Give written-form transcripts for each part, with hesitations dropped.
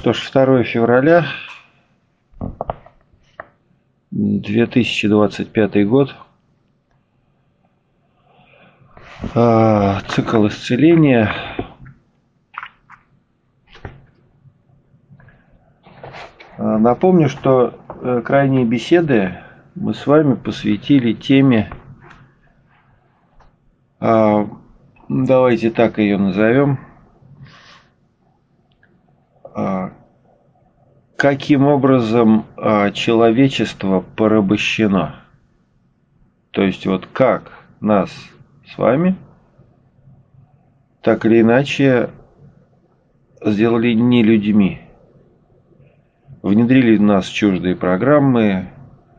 что ж, 2 февраля 2025 год. Цикл исцеления. Напомню, что крайние беседы мы с вами посвятили теме, давайте так ее назовем, каким образом человечество порабощено. То есть вот как нас с вами так или иначе сделали не людьми. Внедрили в нас чуждые программы.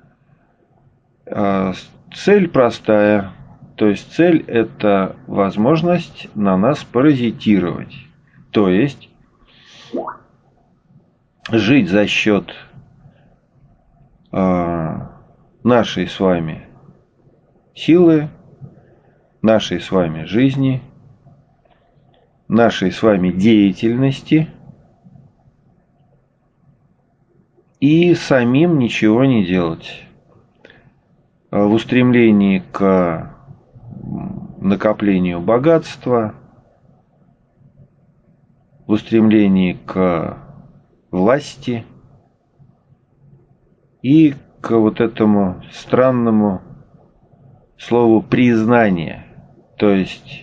Цель простая. То есть цель – это возможность на нас паразитировать. То есть жить за счет нашей с вами силы, нашей с вами жизни, нашей с вами деятельности и самим ничего не делать. В устремлении к накоплению богатства, в устремлении к власти и к вот этому странному слову признание, то есть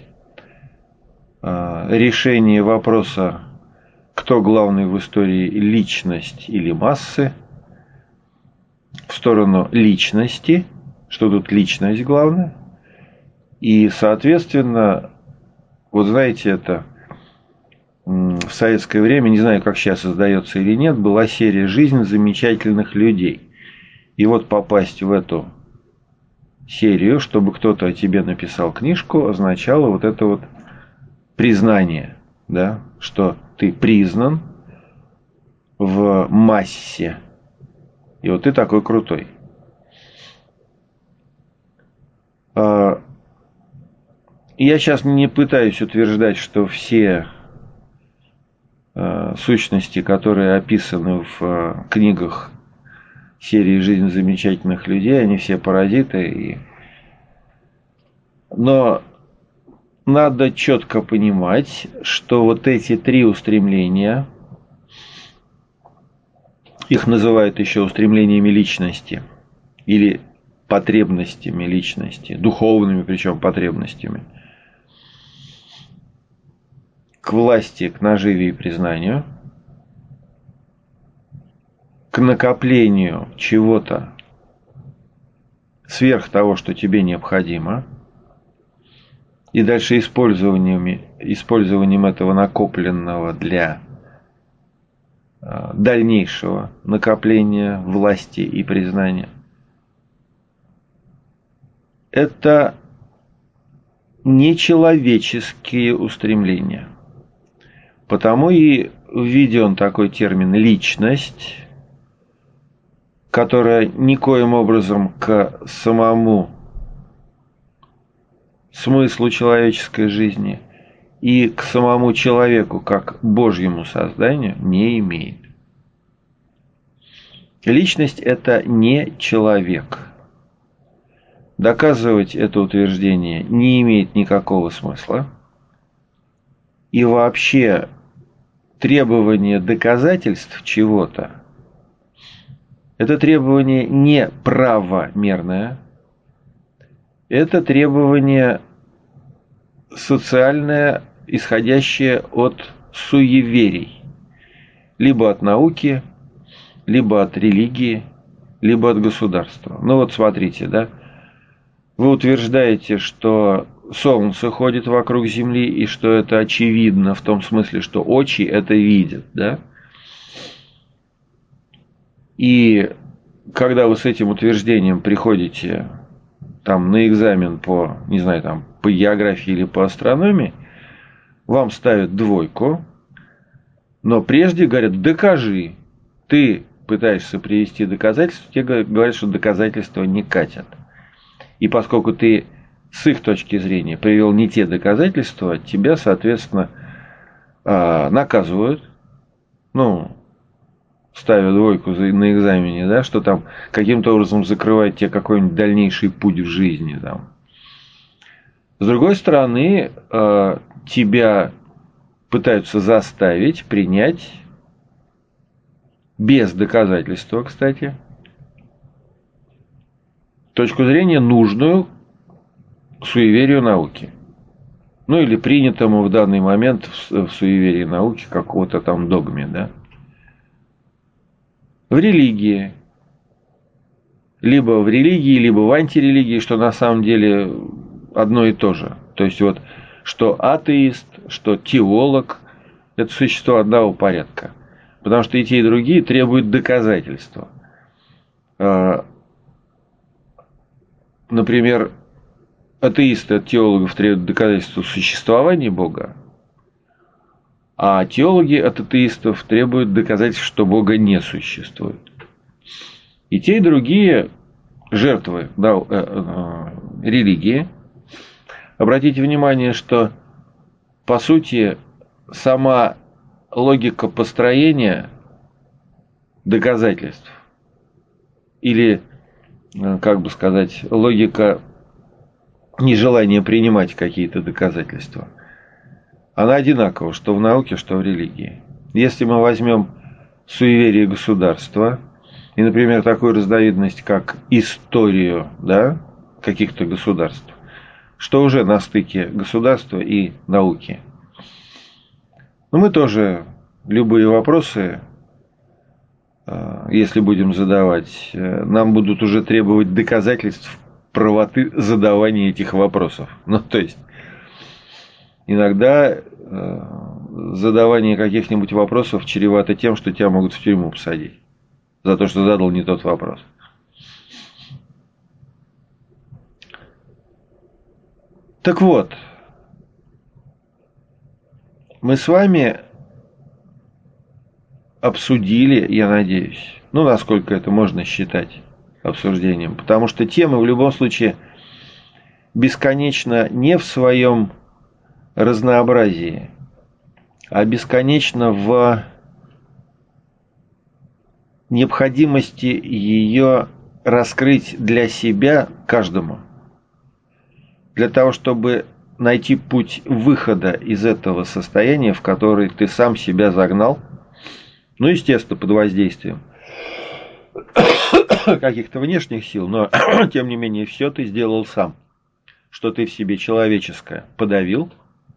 решение вопроса, кто главный в истории, личность или массы, в сторону личности, что тут личность главная, и, соответственно, вот знаете, это в советское время, не знаю, как сейчас создается или нет, была серия «Жизнь замечательных людей». И вот попасть в эту серию, чтобы кто-то о тебе написал книжку, означало вот это вот признание, да, что ты признан в массе. И вот ты такой крутой. Я сейчас не пытаюсь утверждать, что все сущности, которые описаны в книгах серии «Жизнь замечательных людей», они все паразиты. Но надо четко понимать, что вот эти три устремления, их называют еще устремлениями личности или потребностями личности, духовными причем потребностями, к власти, к наживе и признанию, к накоплению чего-то сверх того, что тебе необходимо, и дальше использованием этого накопленного для дальнейшего накопления власти и признания. Это нечеловеческие устремления. Потому и введен такой термин «личность», которая никоим образом к самому смыслу человеческой жизни и к самому человеку, как Божьему созданию, не имеет. Личность – это не человек. Доказывать это утверждение не имеет никакого смысла. И вообще требование доказательств чего-то – это требование не правомерное, это требование социальное, исходящее от суеверий. Либо от науки, либо от религии, либо от государства. Ну вот смотрите, да. Вы утверждаете, что Солнце ходит вокруг Земли, и что это очевидно в том смысле, что очи это видят, да? И когда вы с этим утверждением приходите там на экзамен по, не знаю, там, по географии или по астрономии, вам ставят 2, но прежде говорят: докажи. Ты пытаешься привести доказательства, тебе говорят, что доказательства не катят. И поскольку ты с их точки зрения привел не те доказательства, тебя, соответственно, наказывают. Ну, ставя двойку на экзамене, да, что там каким-то образом закрывает тебе какой-нибудь дальнейший путь в жизни. Там. С другой стороны, тебя пытаются заставить принять без доказательства, кстати, точку зрения, нужную суеверию науки. Ну или принятому в данный момент в суеверии науки какого-то там догме, да. В религии. Либо в религии, либо в антирелигии, что на самом деле одно и то же. То есть вот, что атеист, что теолог, это существо одного порядка. Потому что и те, и другие требуют доказательства. Например, атеисты от теологов требуют доказательства существования Бога, а теологи от атеистов требуют доказательств, что Бога не существует. И те, и другие жертвы религии. Обратите внимание, что, по сути, сама логика построения доказательств, или, как бы сказать, логика нежелания принимать какие-то доказательства, она одинакова, что в науке, что в религии. Если мы возьмем суеверие государства, и, например, такую разновидность, как историю, да, каких-то государств, что уже на стыке государства и науки. Но мы тоже любые вопросы, если будем задавать, нам будут уже требовать доказательств правоты задавания этих вопросов. Ну, то есть, иногда задавание каких-нибудь вопросов чревато тем, что тебя могут в тюрьму посадить за то, что задал не тот вопрос. Так вот, мы с вами обсудили, я надеюсь, ну, насколько это можно считать обсуждением, потому что тема в любом случае бесконечна не в своем разнообразии, а бесконечна в необходимости ее раскрыть для себя каждому. Для того, чтобы найти путь выхода из этого состояния, в которое ты сам себя загнал, ну, естественно, под воздействием каких-то внешних сил, но, тем не менее, все ты сделал сам, что ты в себе человеческое подавил,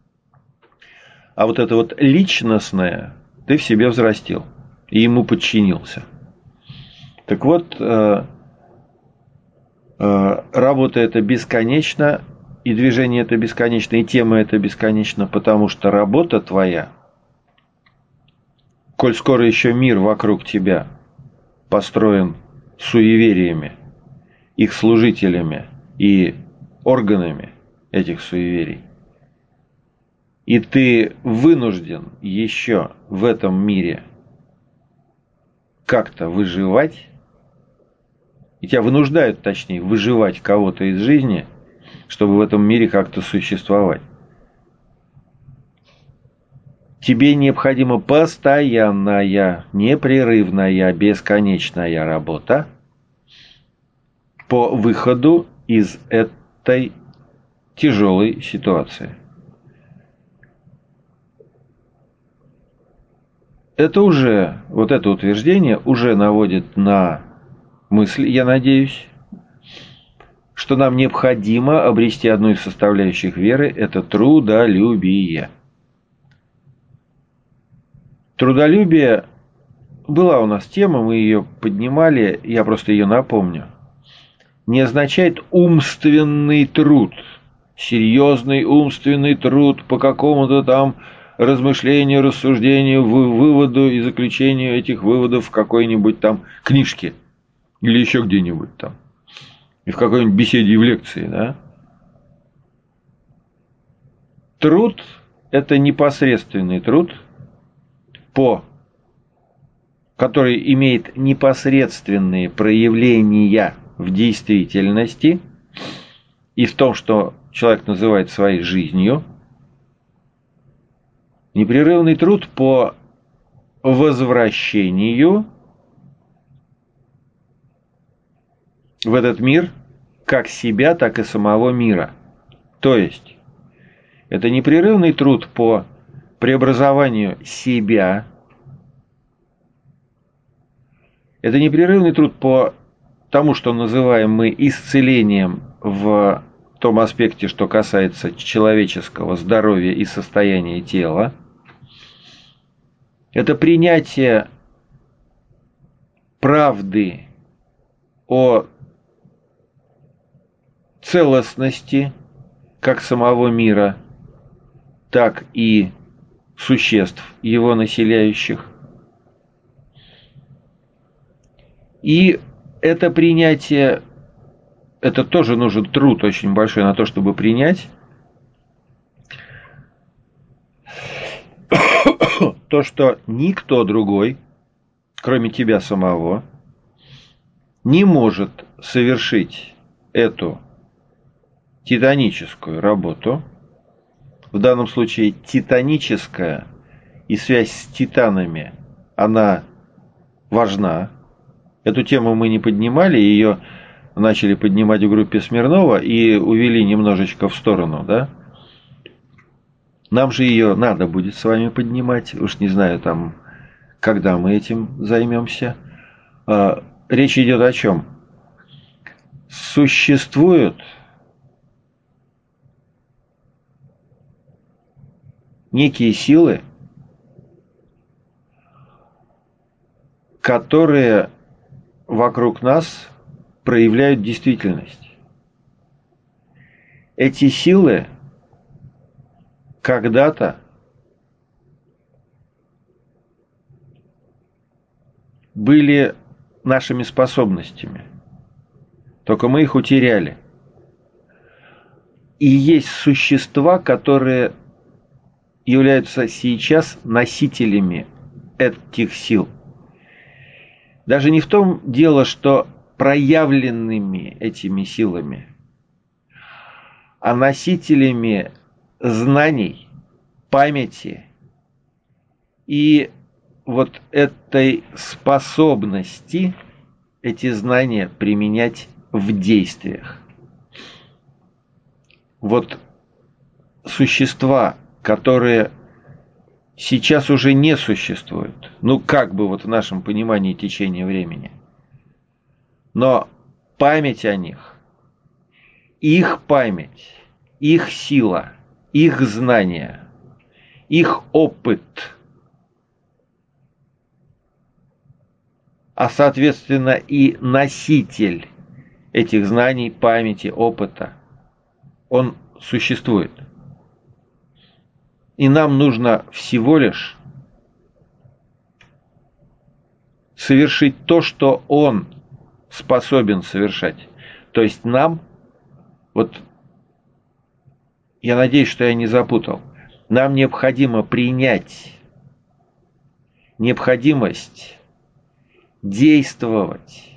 а вот это вот личностное ты в себе взрастил и ему подчинился. Так вот, работа эта бесконечна, и движение это бесконечно, и тема это бесконечна, потому что работа твоя, коль скоро еще мир вокруг тебя построен суевериями, их служителями и органами этих суеверий, и ты вынужден еще в этом мире как-то выживать, и тебя вынуждают, точнее, выживать кого-то из жизни, чтобы в этом мире как-то существовать. Тебе необходима постоянная, непрерывная, бесконечная работа по выходу из этой тяжелой ситуации. Это уже, вот это утверждение уже наводит на мысль, я надеюсь, что нам необходимо обрести одну из составляющих веры – это трудолюбие. Трудолюбие была у нас тема, мы ее поднимали, я просто ее напомню. Не означает умственный труд, серьезный умственный труд по какому-то там размышлению, рассуждению, выводу и заключению этих выводов в какой-нибудь там книжке или еще где-нибудь там. И в какой-нибудь беседе и в лекции, да? Труд – это непосредственный труд, который имеет непосредственные проявления в действительности и в том, что человек называет своей жизнью. Непрерывный труд по возвращению в этот мир как себя, так и самого мира. То есть, это непрерывный труд по преобразованию себя, это непрерывный труд по тому, что называем мы исцелением в том аспекте, что касается человеческого здоровья и состояния тела. Это принятие правды о целостности как самого мира, так и существ, его населяющих. И это принятие, это тоже нужен труд очень большой на то, чтобы принять то, что никто другой, кроме тебя самого, не может совершить эту титаническую работу. В данном случае титаническая и связь с титанами, она важна. Эту тему мы не поднимали, ее начали поднимать в группе Смирнова и увели немножечко в сторону, да? Нам же ее надо будет с вами поднимать, уж не знаю там, когда мы этим займемся. Речь идет о чем? Существуют некие силы, которые вокруг нас проявляют действительность. Эти силы когда-то были нашими способностями, только мы их утеряли. И есть существа, которые являются сейчас носителями этих сил. Даже не в том дело, что проявленными этими силами, а носителями знаний, памяти и вот этой способности эти знания применять в действиях. Вот существа, которые сейчас уже не существуют, ну как бы вот в нашем понимании течения времени, но память о них, их память, их сила, их знания, их опыт, а соответственно и носитель этих знаний, памяти, опыта, он существует. И нам нужно всего лишь совершить то, что он способен совершать. То есть нам, вот я надеюсь, что я не запутал, нам необходимо принять необходимость действовать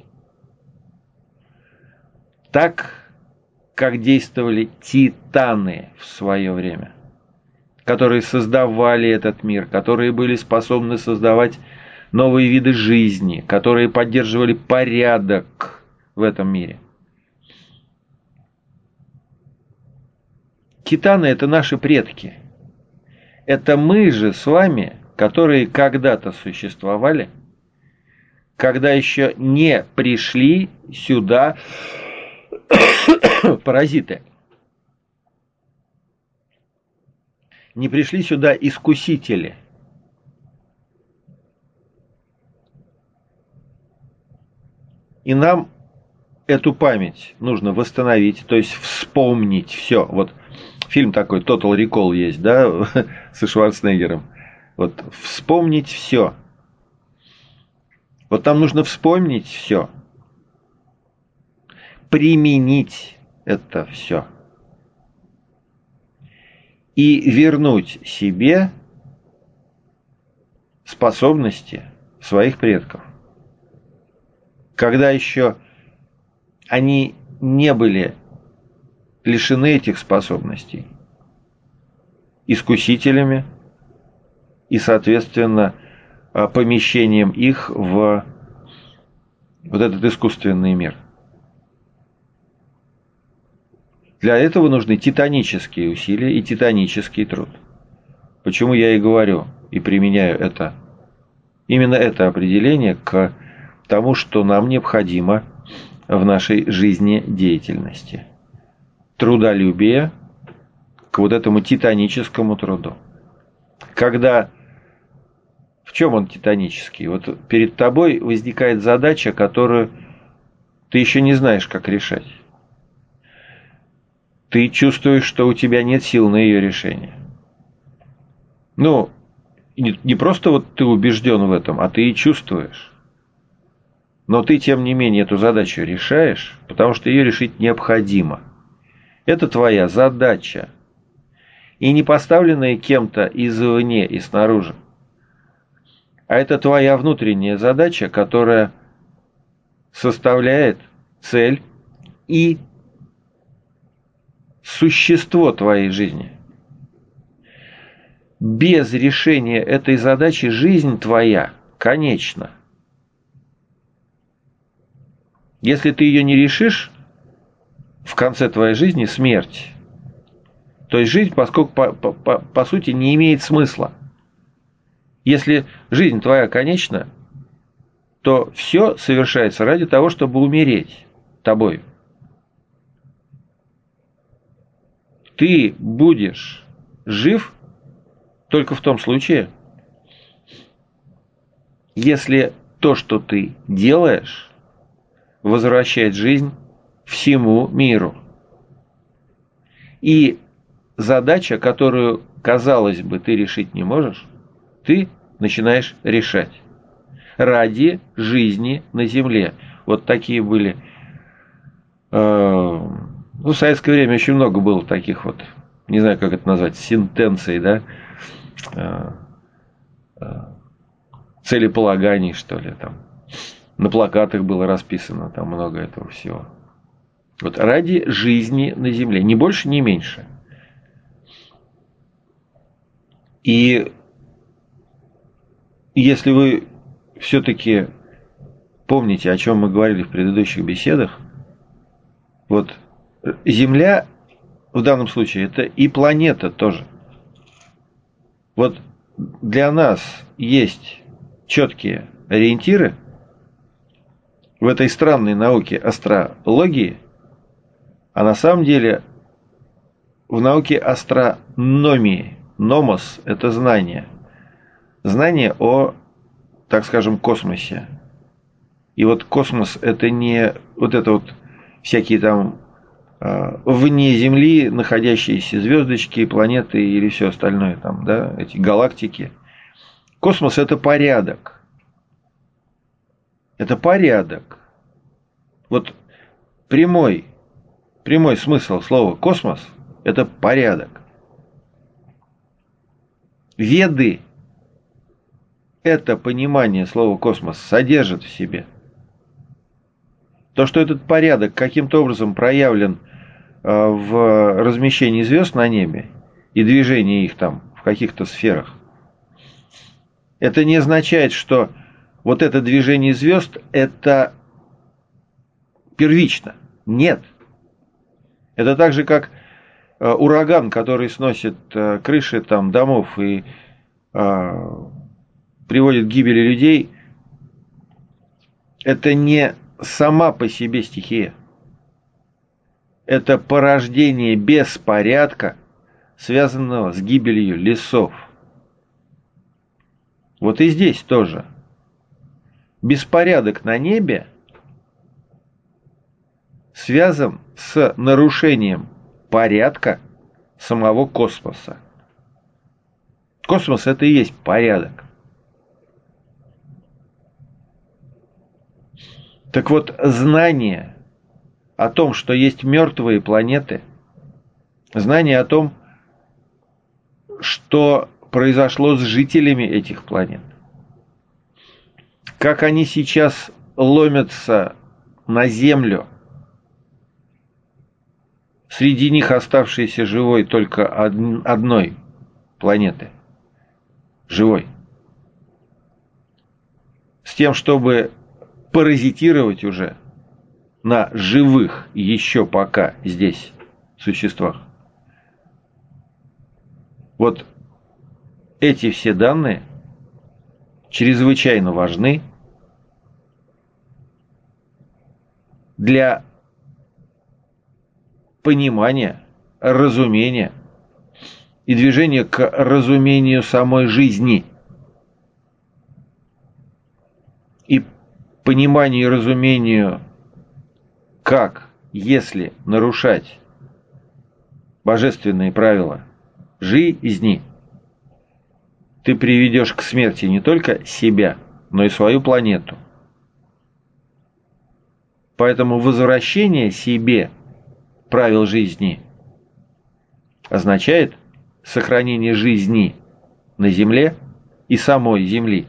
так, как действовали титаны в свое время, которые создавали этот мир, которые были способны создавать новые виды жизни, которые поддерживали порядок в этом мире. Титаны – это наши предки. Это мы же с вами, которые когда-то существовали, когда еще не пришли сюда паразиты. Не пришли сюда искусители. И нам эту память нужно восстановить, то есть вспомнить все. Вот фильм такой Total Recall есть, да, со Шварценеггером. Вот вспомнить все. Вот нам нужно вспомнить все. Применить это все. И вернуть себе способности своих предков. Когда еще они не были лишены этих способностей, искусителями и, соответственно, помещением их в вот этот искусственный мир. Для этого нужны титанические усилия и титанический труд. Почему я и говорю, и применяю именно это определение к тому, что нам необходимо в нашей жизнедеятельности. Трудолюбие к вот этому титаническому труду. В чем он титанический? Вот перед тобой возникает задача, которую ты еще не знаешь, как решать. Ты чувствуешь, что у тебя нет сил на ее решение. Ну, не просто вот ты убежден в этом, а ты и чувствуешь. Но ты, тем не менее, эту задачу решаешь, потому что ее решить необходимо. Это твоя задача. И не поставленная кем-то извне и снаружи. А это твоя внутренняя задача, которая составляет цель и существо твоей жизни. Без решения этой задачи жизнь твоя конечна. Если ты ее не решишь, в конце твоей жизни смерть. То есть жизнь, поскольку по сути не имеет смысла. Если жизнь твоя конечна, то все совершается ради того, чтобы умереть тобой. Ты будешь жив только в том случае, если то, что ты делаешь, возвращает жизнь всему миру. И задача, которую, казалось бы, ты решить не можешь, ты начинаешь решать. Ради жизни на земле. Вот такие были. В советское время очень много было таких вот, не знаю, как это назвать, сентенций, да, целеполаганий, что ли, там. На плакатах было расписано там много этого всего. Вот ради жизни на земле, ни больше, ни меньше. И если вы все-таки помните, о чем мы говорили в предыдущих беседах, вот Земля в данном случае это и планета тоже. Вот для нас есть четкие ориентиры в этой странной науке астрологии, а на самом деле в науке астрономии. Номос – это знание. Знание о, так скажем, космосе. И вот космос – это не вот это вот всякие там вне Земли находящиеся звездочки, планеты или все остальное там, да, эти галактики. Космос – это порядок. Это порядок. Вот прямой смысл слова космос – это порядок. Веды это понимание слова космос содержат в себе. То, что этот порядок каким-то образом проявлен в размещении звезд на небе и движении их там в каких-то сферах, это не означает, что вот это движение звезд это первично. Нет. Это так же, как ураган, который сносит крыши там, домов и приводит к гибели людей. Это не сама по себе стихия. Это порождение беспорядка, связанного с гибелью лесов. Вот и здесь тоже. Беспорядок на небе связан с нарушением порядка самого космоса. Космос – это и есть порядок. Так вот, знание о том, что есть мертвые планеты, знание о том, что произошло с жителями этих планет, как они сейчас ломятся на Землю, среди них оставшейся живой только одной планеты, живой, с тем, чтобы паразитировать уже на живых еще пока здесь существах. Вот эти все данные чрезвычайно важны для понимания, разумения и движения к разумению самой жизни. И пониманию и разумению, как, если нарушать божественные правила жизни, ты приведешь к смерти не только себя, но и свою планету. Поэтому возвращение себе правил жизни означает сохранение жизни на Земле и самой Земли.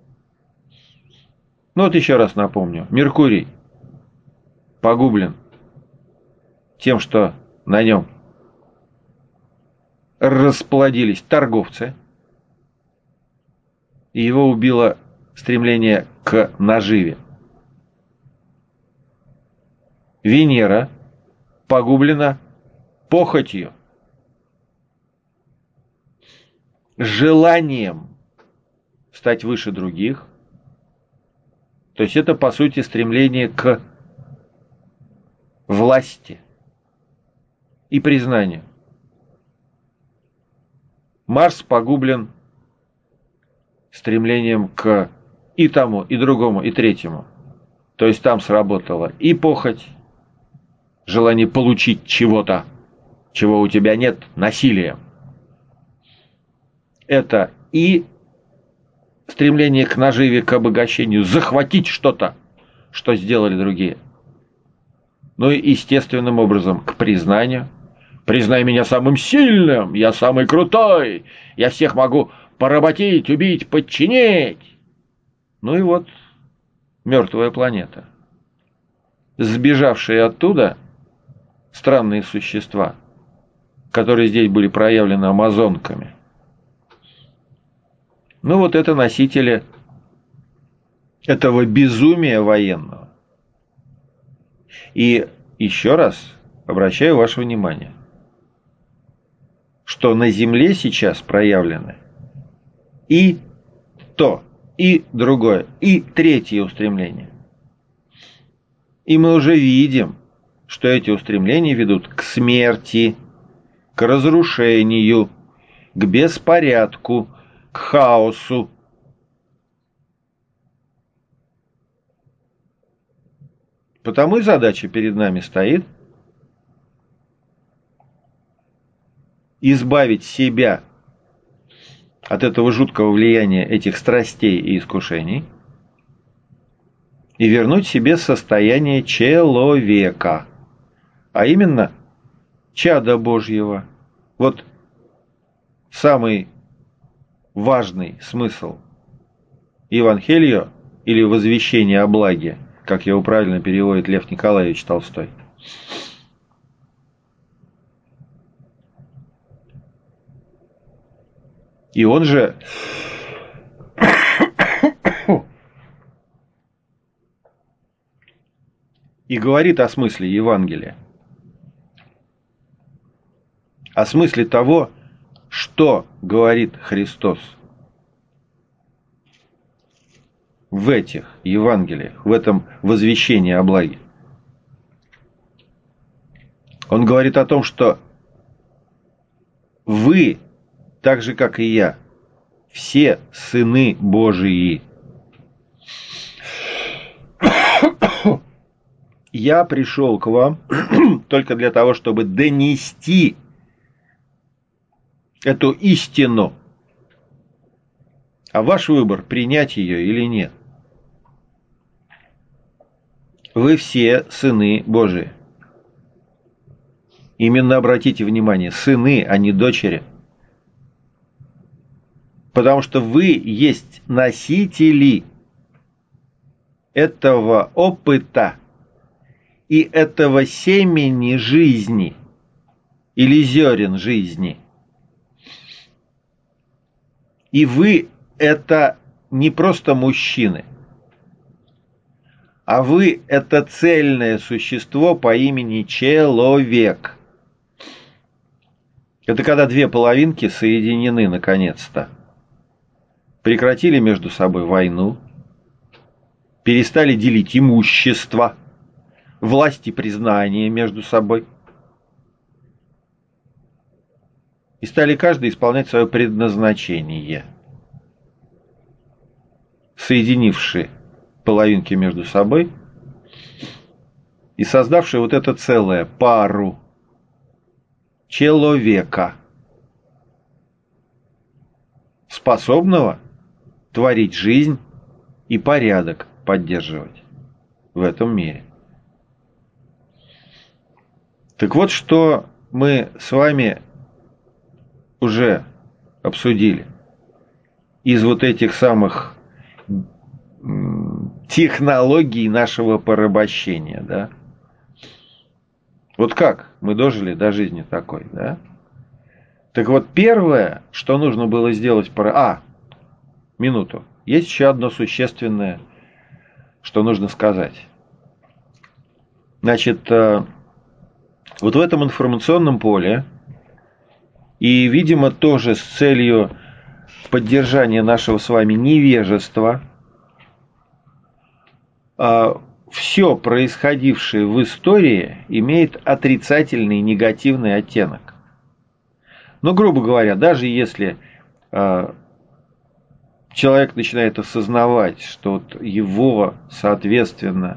Ну вот еще раз напомню. Меркурий погублен тем, что на нем расплодились торговцы, и его убило стремление к наживе. Венера погублена похотью, желанием стать выше других. То есть это, по сути, стремление к власти и признанию. Марс погублен стремлением к и тому, и другому, и третьему. То есть там сработала и похоть, желание получить чего-то, чего у тебя нет, насилие. Это и стремление к наживе, к обогащению, захватить что-то, что сделали другие. Ну и естественным образом к признанию. Признай меня самым сильным, я самый крутой, я всех могу поработить, убить, подчинить. Ну и вот мертвая планета. Сбежавшие оттуда странные существа, которые здесь были проявлены амазонками. Ну вот это носители этого безумия военного. И еще раз обращаю ваше внимание, что на Земле сейчас проявлены и то, и другое, и третье устремление. И мы уже видим, что эти устремления ведут к смерти, к разрушению, к беспорядку, к хаосу. Потому и задача перед нами стоит избавить себя от этого жуткого влияния этих страстей и искушений и вернуть себе состояние человека, а именно чада Божьего. Вот самый важный смысл Евангелия или возвещения о благе, как его правильно переводит Лев Николаевич Толстой. И он же и говорит о смысле Евангелия. О смысле того, что говорит Христос в этих Евангелиях, в этом возвещении о благе. Он говорит о том, что вы, так же как и я, все сыны Божии. Я пришел к вам только для того, чтобы донести эту истину. А ваш выбор, принять ее или нет. Вы все сыны Божии. Именно обратите внимание, сыны, а не дочери. Потому что вы есть носители этого опыта и этого семени жизни или зерен жизни. И вы это не просто мужчины, а вы это цельное существо по имени человек. Это когда две половинки соединены наконец-то. Прекратили между собой войну, перестали делить имущество, власть и признание между собой. И стали каждый исполнять свое предназначение, соединившие половинки между собой и создавшие вот это целое, пару человека, способного творить жизнь и порядок поддерживать в этом мире. Так вот, что мы с вами уже обсудили из вот этих самых технологий нашего порабощения, да? Вот как мы дожили до жизни такой, да? Так вот, первое, что нужно было сделать... Минуту. Есть еще одно существенное, что нужно сказать. Значит, вот в этом информационном поле, и, видимо, тоже с целью поддержания нашего с вами невежества, все происходившее в истории имеет отрицательный, негативный оттенок. Ну, грубо говоря, даже если человек начинает осознавать, что вот его, соответственно,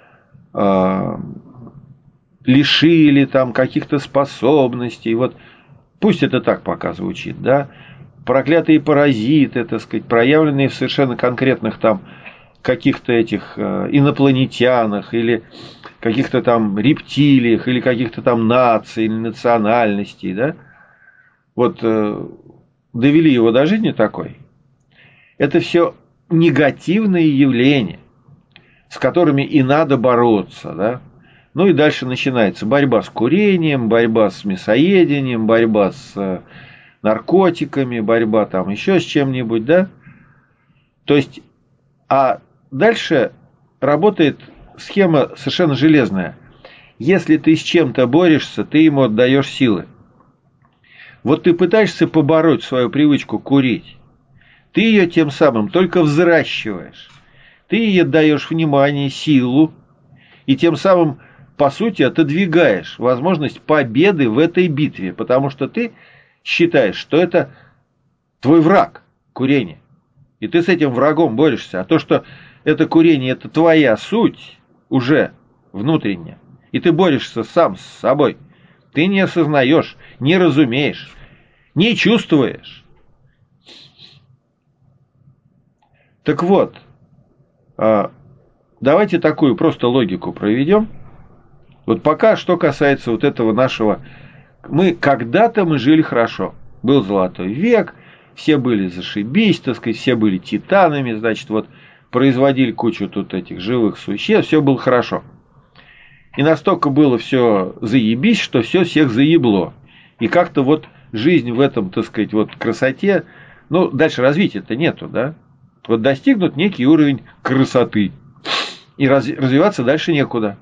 лишили там каких-то способностей, вот пусть это так пока звучит, да, проклятые паразиты, так сказать, проявленные в совершенно конкретных там каких-то этих инопланетянах или каких-то там рептилиях или каких-то там наций или национальностей, да, вот довели его до жизни такой. Это все негативные явления, с которыми и надо бороться, да. Ну и дальше начинается борьба с курением, борьба с мясоедением, борьба с наркотиками, борьба там еще с чем-нибудь, да. То есть, а дальше работает схема совершенно железная. Если ты с чем-то борешься, ты ему отдаешь силы. Вот ты пытаешься побороть свою привычку курить, ты ее тем самым только взращиваешь. Ты ей даешь внимание, силу, и тем самым, по сути, отодвигаешь возможность победы в этой битве, потому что ты считаешь, что это твой враг, курение. И ты с этим врагом борешься. А то, что это курение, это твоя суть уже внутренняя, и ты борешься сам с собой, ты не осознаешь, не разумеешь, не чувствуешь. Так вот, давайте такую просто логику проведем. Вот пока что касается вот этого нашего... Когда-то мы жили хорошо. Был золотой век, все были зашибись, так сказать, все были титанами, значит, вот производили кучу тут этих живых существ, все было хорошо. И настолько было все заебись, что все всех заебло. И как-то вот жизнь в этом, так сказать, вот красоте, ну, дальше развития-то нету, да? Вот достигнут некий уровень красоты. И развиваться дальше некуда.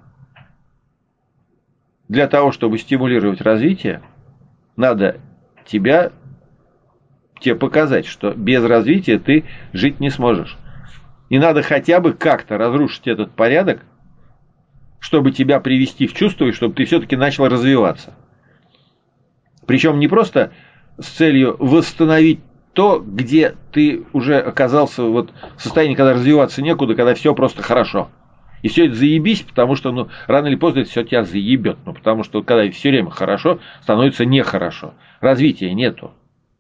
Для того, чтобы стимулировать развитие, надо тебе показать, что без развития ты жить не сможешь. И надо хотя бы как-то разрушить этот порядок, чтобы тебя привести в чувство, и чтобы ты все-таки начал развиваться. Причем не просто с целью восстановить то, где ты уже оказался вот в состоянии, когда развиваться некуда, когда все просто хорошо. И все это заебись, потому что ну, рано или поздно это все тебя заебет. Ну, потому что когда все время хорошо, становится нехорошо. Развития нету.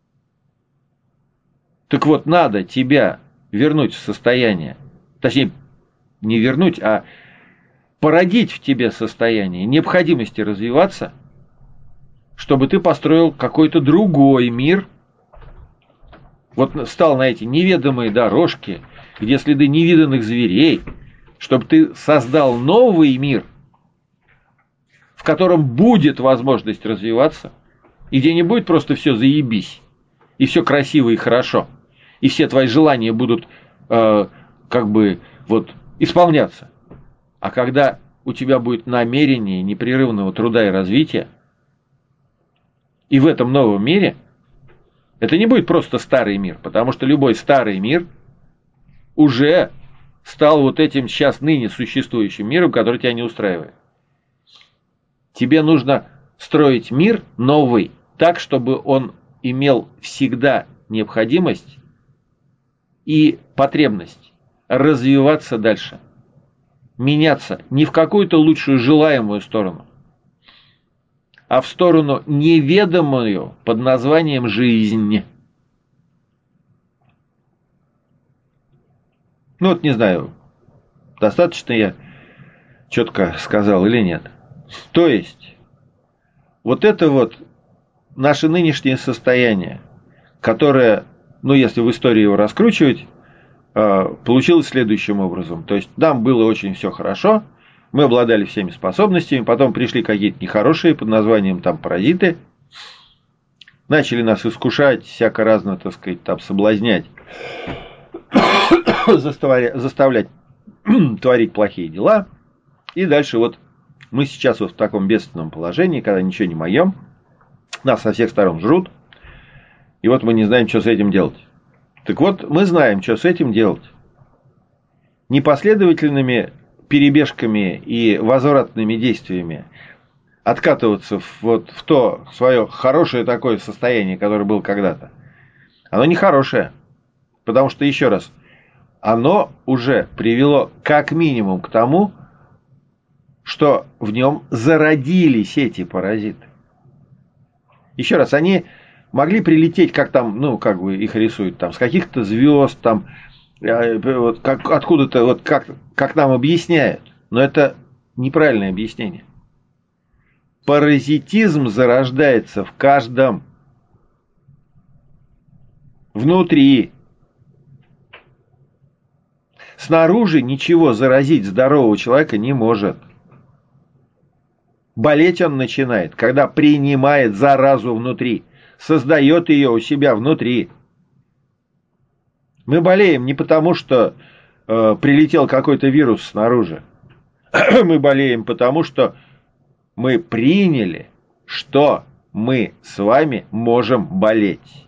Так вот, надо тебя вернуть в состояние, точнее, не вернуть, а породить в тебе состояние необходимости развиваться, чтобы ты построил какой-то другой мир. Вот встал на эти неведомые дорожки, где следы невиданных зверей, чтобы ты создал новый мир, в котором будет возможность развиваться, и где не будет просто все заебись, и все красиво и хорошо, и все твои желания будут как бы вот исполняться. А когда у тебя будет намерение непрерывного труда и развития, И в этом новом мире это не будет просто старый мир, потому что любой старый мир уже стал вот этим сейчас ныне существующим миром, который тебя не устраивает. Тебе нужно строить мир новый так, чтобы он имел всегда необходимость и потребность развиваться дальше, меняться не в какую-то лучшую желаемую сторону, а в сторону неведомую под названием жизнь. Ну вот не знаю, достаточно я четко сказал или нет. То есть, вот это вот наше нынешнее состояние, которое, ну если в истории его раскручивать, получилось следующим образом. То есть, нам было очень все хорошо, мы обладали всеми способностями, потом пришли какие-то нехорошие под названием там паразиты, начали нас искушать, всяко разно, так сказать, там соблазнять, заставлять творить плохие дела. И дальше вот мы сейчас вот в таком бедственном положении, когда ничего не моем, нас со всех сторон жрут, и вот мы не знаем, что с этим делать. Так вот, мы знаем, что с этим делать. Непоследовательными перебежками и возвратными действиями откатываться вот в то свое хорошее такое состояние, которое было когда-то, оно не хорошее. Потому что, еще раз, оно уже привело как минимум к тому, что в нем зародились эти паразиты. Еще раз, они могли прилететь, как там, ну, как бы их рисуют, там, с каких-то звезд, там, вот, откуда-то, вот, как нам объясняют. Но это неправильное объяснение. Паразитизм зарождается в каждом. Внутри. Снаружи ничего заразить здорового человека не может. Болеть он начинает, когда принимает заразу внутри, создает ее у себя внутри. Мы болеем не потому, что прилетел какой-то вирус снаружи. Мы болеем потому, что мы приняли, что мы с вами можем болеть.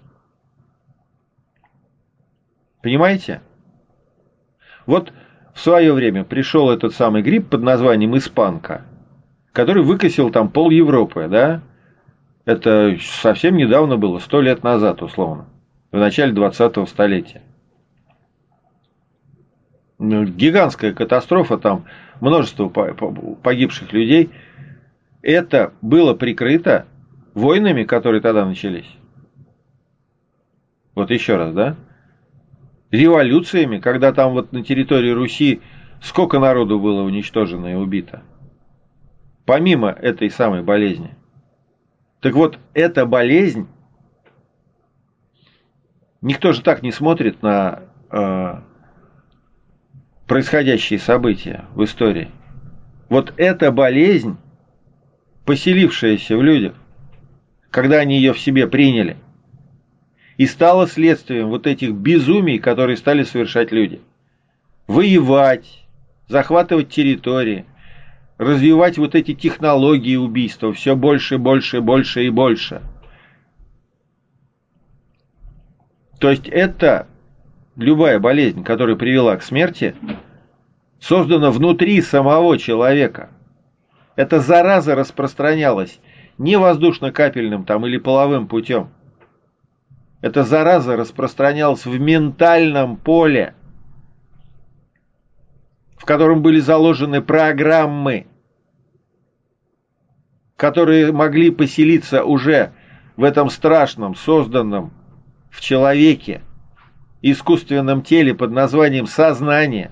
Понимаете? Вот в свое время пришел этот самый грипп под названием испанка, который выкосил там пол Европы, да? Это совсем недавно было, 100 лет назад, условно, в начале 20-го столетия. Гигантская катастрофа, там множество погибших людей. Это было прикрыто войнами, которые тогда начались. Вот еще раз, да? Революциями, когда там вот на территории Руси сколько народу было уничтожено и убито. Помимо этой самой болезни. Так вот, эта болезнь, никто же так не смотрит на происходящие события в истории. Вот эта болезнь, поселившаяся в людях, когда они ее в себе приняли, и стала следствием вот этих безумий, которые стали совершать люди. Воевать, захватывать территории, развивать вот эти технологии убийства все больше, больше, больше и больше. То есть это любая болезнь, которая привела к смерти, создана внутри самого человека. Эта зараза распространялась не воздушно-капельным там или половым путем. Эта зараза распространялась в ментальном поле, в котором были заложены программы, которые могли поселиться уже в этом страшном, созданном в человеке искусственном теле под названием сознание.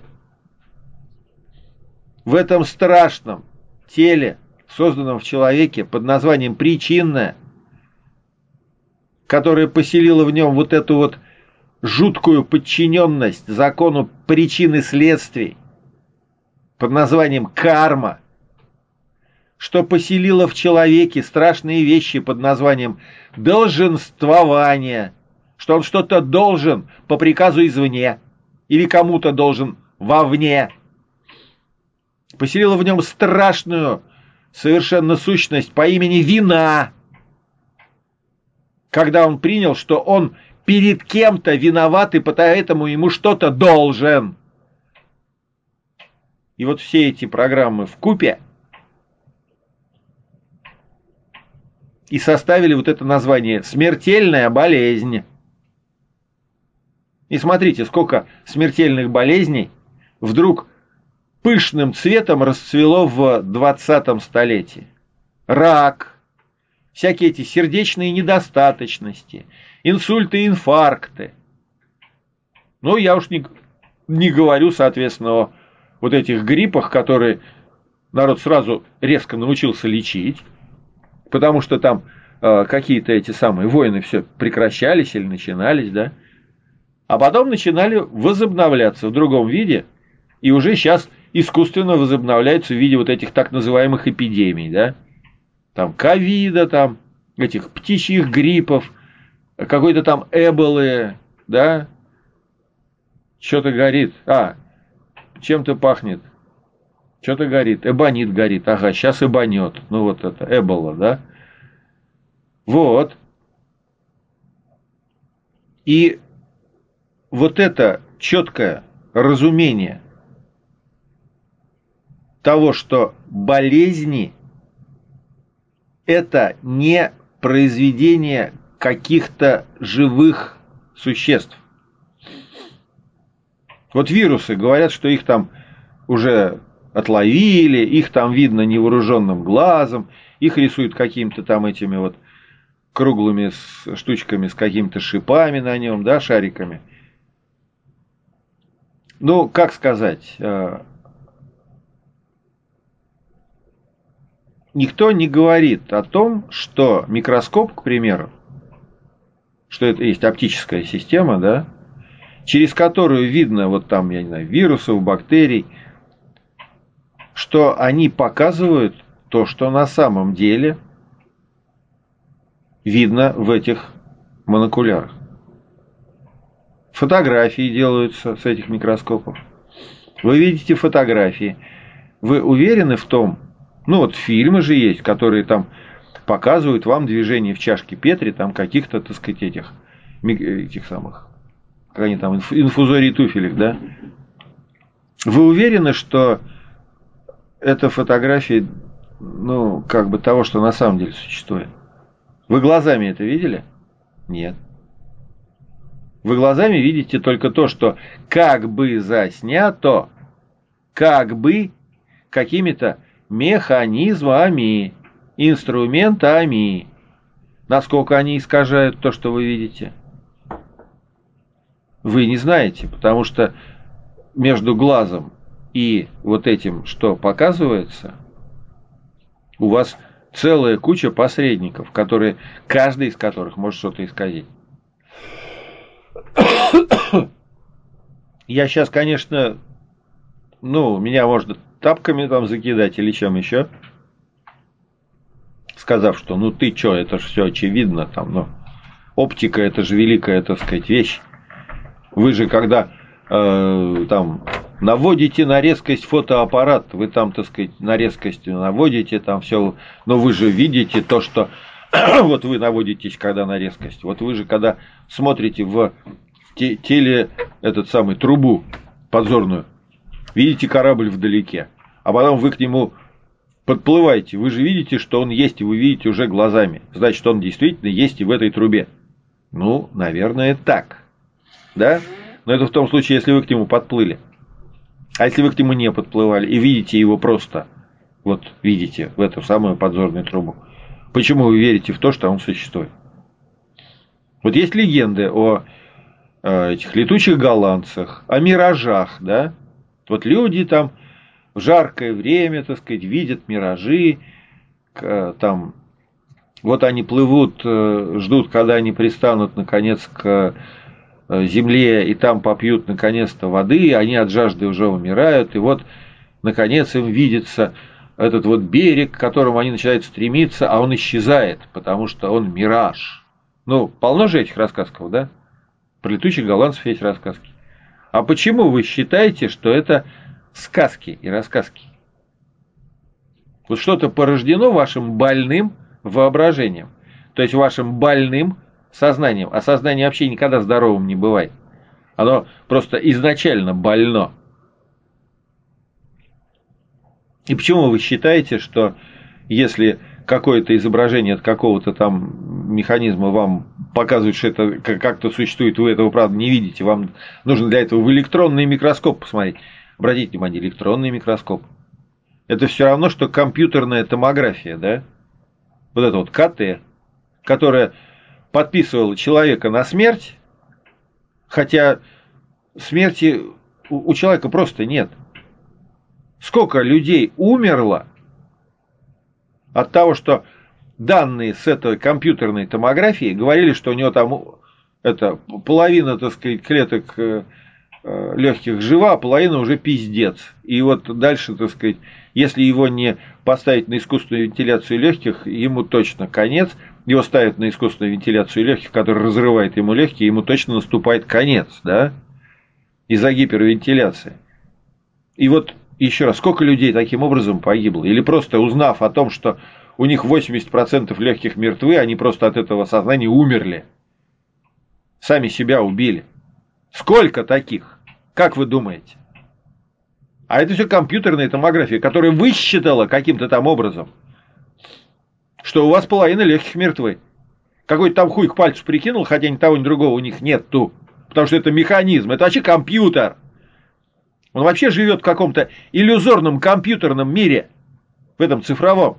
В этом страшном теле, созданном в человеке под названием причинное, которое поселило в нем вот эту вот жуткую подчиненность закону причин и следствий под названием карма, что поселило в человеке страшные вещи под названием долженствование, что он что-то должен по приказу извне или кому-то должен вовне. Поселило в нем страшную совершенно сущность по имени вина, когда он принял, что он перед кем-то виноват и поэтому ему что-то должен. И вот все эти программы вкупе и составили вот это название «Смертельная болезнь». И смотрите, сколько смертельных болезней вдруг пышным цветом расцвело в 20-м столетии. Рак, всякие эти сердечные недостаточности, инсульты, инфаркты. Ну, я уж не говорю, соответственно, о вот этих гриппах, которые народ сразу резко научился лечить, потому что там какие-то эти самые войны все прекращались или начинались, да, а потом начинали возобновляться в другом виде, и уже сейчас искусственно возобновляются в виде вот этих так называемых эпидемий, да, там ковида, там этих птичьих гриппов, какой-то там эболы, да, что-то горит, чем-то пахнет, что-то горит, эбонит горит, ага, сейчас эбонет, ну вот это, эбола, да, вот, и вот это четкое разумение того, что болезни – это не произведение каких-то живых существ. Вот вирусы, говорят, что их там уже отловили, их там видно невооруженным глазом, их рисуют какими-то там этими вот круглыми штучками с какими-то шипами на нем, да, шариками. Ну, как сказать, никто не говорит о том, что микроскоп, к примеру, что это есть оптическая система, да, через которую видно вот там, я не знаю, вирусов, бактерий, что они показывают то, что на самом деле видно в этих монокулярах. Фотографии делаются с этих микроскопов. Вы видите фотографии. Вы уверены в том, ну вот фильмы же есть, которые там показывают вам движение в чашке Петри, там каких-то, так сказать, этих самых, как они там, инфузорий туфелек, да? Вы уверены, что это фотографии, ну, как бы того, что на самом деле существует? Вы глазами это видели? Нет. Вы глазами видите только то, что как бы заснято, как бы какими-то механизмами, инструментами. Насколько они искажают то, что вы видите? Вы не знаете, потому что между глазом и вот этим, что показывается, у вас целая куча посредников, каждый из которых может что-то исказить. Я сейчас, конечно, меня можно тапками там закидать или чем еще, сказав, что ты что, это же все очевидно, там, оптика это же великая, так сказать, вещь. Вы же когда там наводите на резкость фотоаппарат, вы там, так сказать, на резкость наводите там все, но вы же видите то, что вот вы наводитесь когда на резкость, вот вы же когда смотрите в трубу подзорную, видите корабль вдалеке, а потом вы к нему подплываете, вы же видите, что он есть, и вы видите уже глазами, значит, он действительно есть и в этой трубе. Наверное, так, да? Но это в том случае, если вы к нему подплыли. А если вы к нему не подплывали и видите его просто, вот видите в эту самую подзорную трубу, почему вы верите в то, что он существует? Вот есть легенды о этих летучих голландцах, о миражах, да? Вот люди там в жаркое время, так сказать, видят миражи, там, вот они плывут, ждут, когда они пристанут, наконец, к земле, и там попьют, наконец-то, воды, они от жажды уже умирают, и вот, наконец, им видится этот вот берег, к которому они начинают стремиться, а он исчезает, потому что он мираж. Полно же этих рассказков, да? Про летучих голландцев есть рассказки. А почему вы считаете, что это сказки и рассказки? Вот что-то порождено вашим больным воображением, то есть вашим больным сознанием, а сознание вообще никогда здоровым не бывает. Оно просто изначально больно. И почему вы считаете, что если какое-то изображение от какого-то там механизма вам показывает, что это как-то существует, вы этого, правда, не видите, вам нужно для этого в электронный микроскоп посмотреть. Обратите внимание, электронный микроскоп. Это все равно, что компьютерная томография, да? Вот это вот КТ, которая подписывала человека на смерть, хотя смерти у человека просто нет. Сколько людей умерло от того, что данные с этой компьютерной томографии говорили, что у него там это, половина, так сказать, клеток легких жива, а половина уже пиздец. И вот дальше, так сказать, если его не поставить на искусственную вентиляцию легких, ему точно конец. Его ставят на искусственную вентиляцию легких, которая разрывает ему легкие, ему точно наступает конец, да? Из-за гипервентиляции. И вот еще раз, сколько людей таким образом погибло? Или просто узнав о том, что у них 80% легких мертвы, они просто от этого сознания умерли. Сами себя убили. Сколько таких? Как вы думаете? А это все компьютерная томография, которая высчитала каким-то там образом, что у вас половина легких мертвы. Какой-то там хуй к пальцу прикинул, хотя ни того, ни другого у них нету. Потому что это механизм, это вообще компьютер. Он вообще живет в каком-то иллюзорном компьютерном мире, в этом цифровом.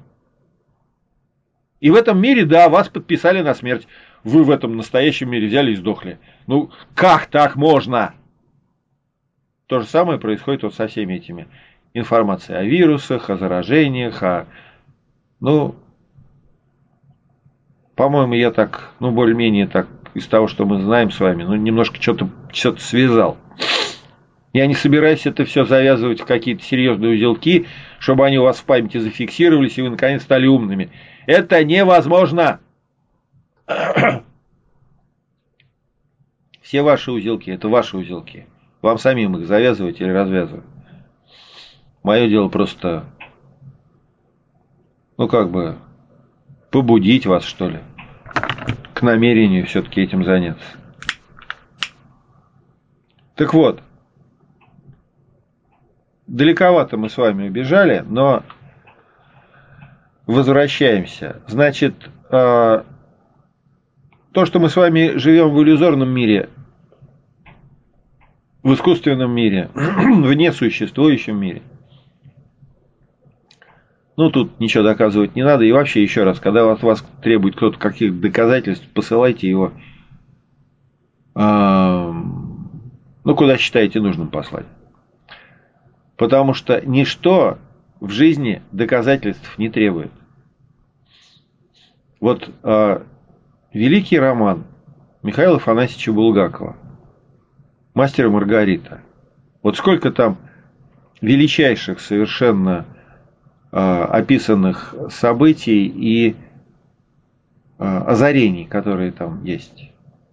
И в этом мире, да, вас подписали на смерть. Вы в этом настоящем мире взяли и сдохли. Ну, как так можно? То же самое происходит вот со всеми этими информацией о вирусах, о заражениях, ну, по-моему, я так, ну, более-менее так, из того, что мы знаем с вами, ну, немножко что-то связал. Я не собираюсь это все завязывать в какие-то серьезные узелки, чтобы они у вас в памяти зафиксировались, и вы наконец стали умными. Это невозможно. Все ваши узелки, это ваши узелки. Вам самим их завязывать или развязывать. Мое дело просто, ну, как бы, побудить вас, что ли, к намерению все-таки этим заняться. Так вот, далековато мы с вами убежали, но возвращаемся. Значит, то, что мы с вами живем в иллюзорном мире, в искусственном мире, в несуществующем мире, ну, тут ничего доказывать не надо. И вообще, еще раз, когда от вас требует кто-то каких-то доказательств, посылайте его, ну, куда считаете нужным послать. Потому что ничто в жизни доказательств не требует. Вот великий роман Михаила Афанасьевича Булгакова «Мастер и Маргарита». Вот сколько там величайших совершенно описанных событий и озарений, которые там есть.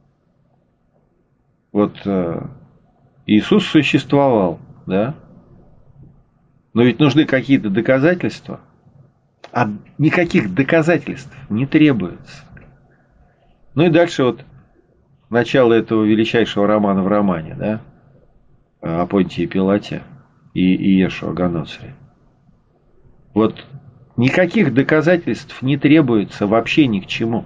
Вот Иисус существовал, да? Но ведь нужны какие-то доказательства, а никаких доказательств не требуется. Ну и дальше вот начало этого величайшего романа в романе, да? О Понтии Пилате и Иешуа Ганоцаре. Вот никаких доказательств не требуется вообще ни к чему.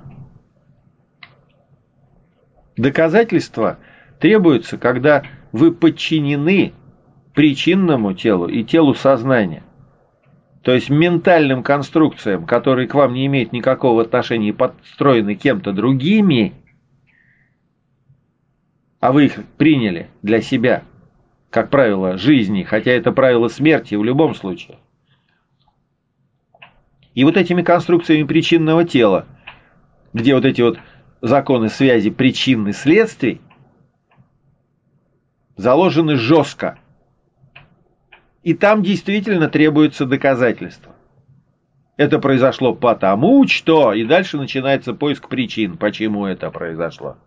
Доказательства требуются, когда вы подчинены причинному телу и телу сознания. То есть ментальным конструкциям, которые к вам не имеют никакого отношения и подстроены кем-то другими, а вы их приняли для себя, как правило, жизни, хотя это правило смерти в любом случае. И вот этими конструкциями причинного тела, где вот эти вот законы связи причин и следствий заложены жестко. И там действительно требуются доказательства. Это произошло потому, что... И дальше начинается поиск причин, почему это произошло.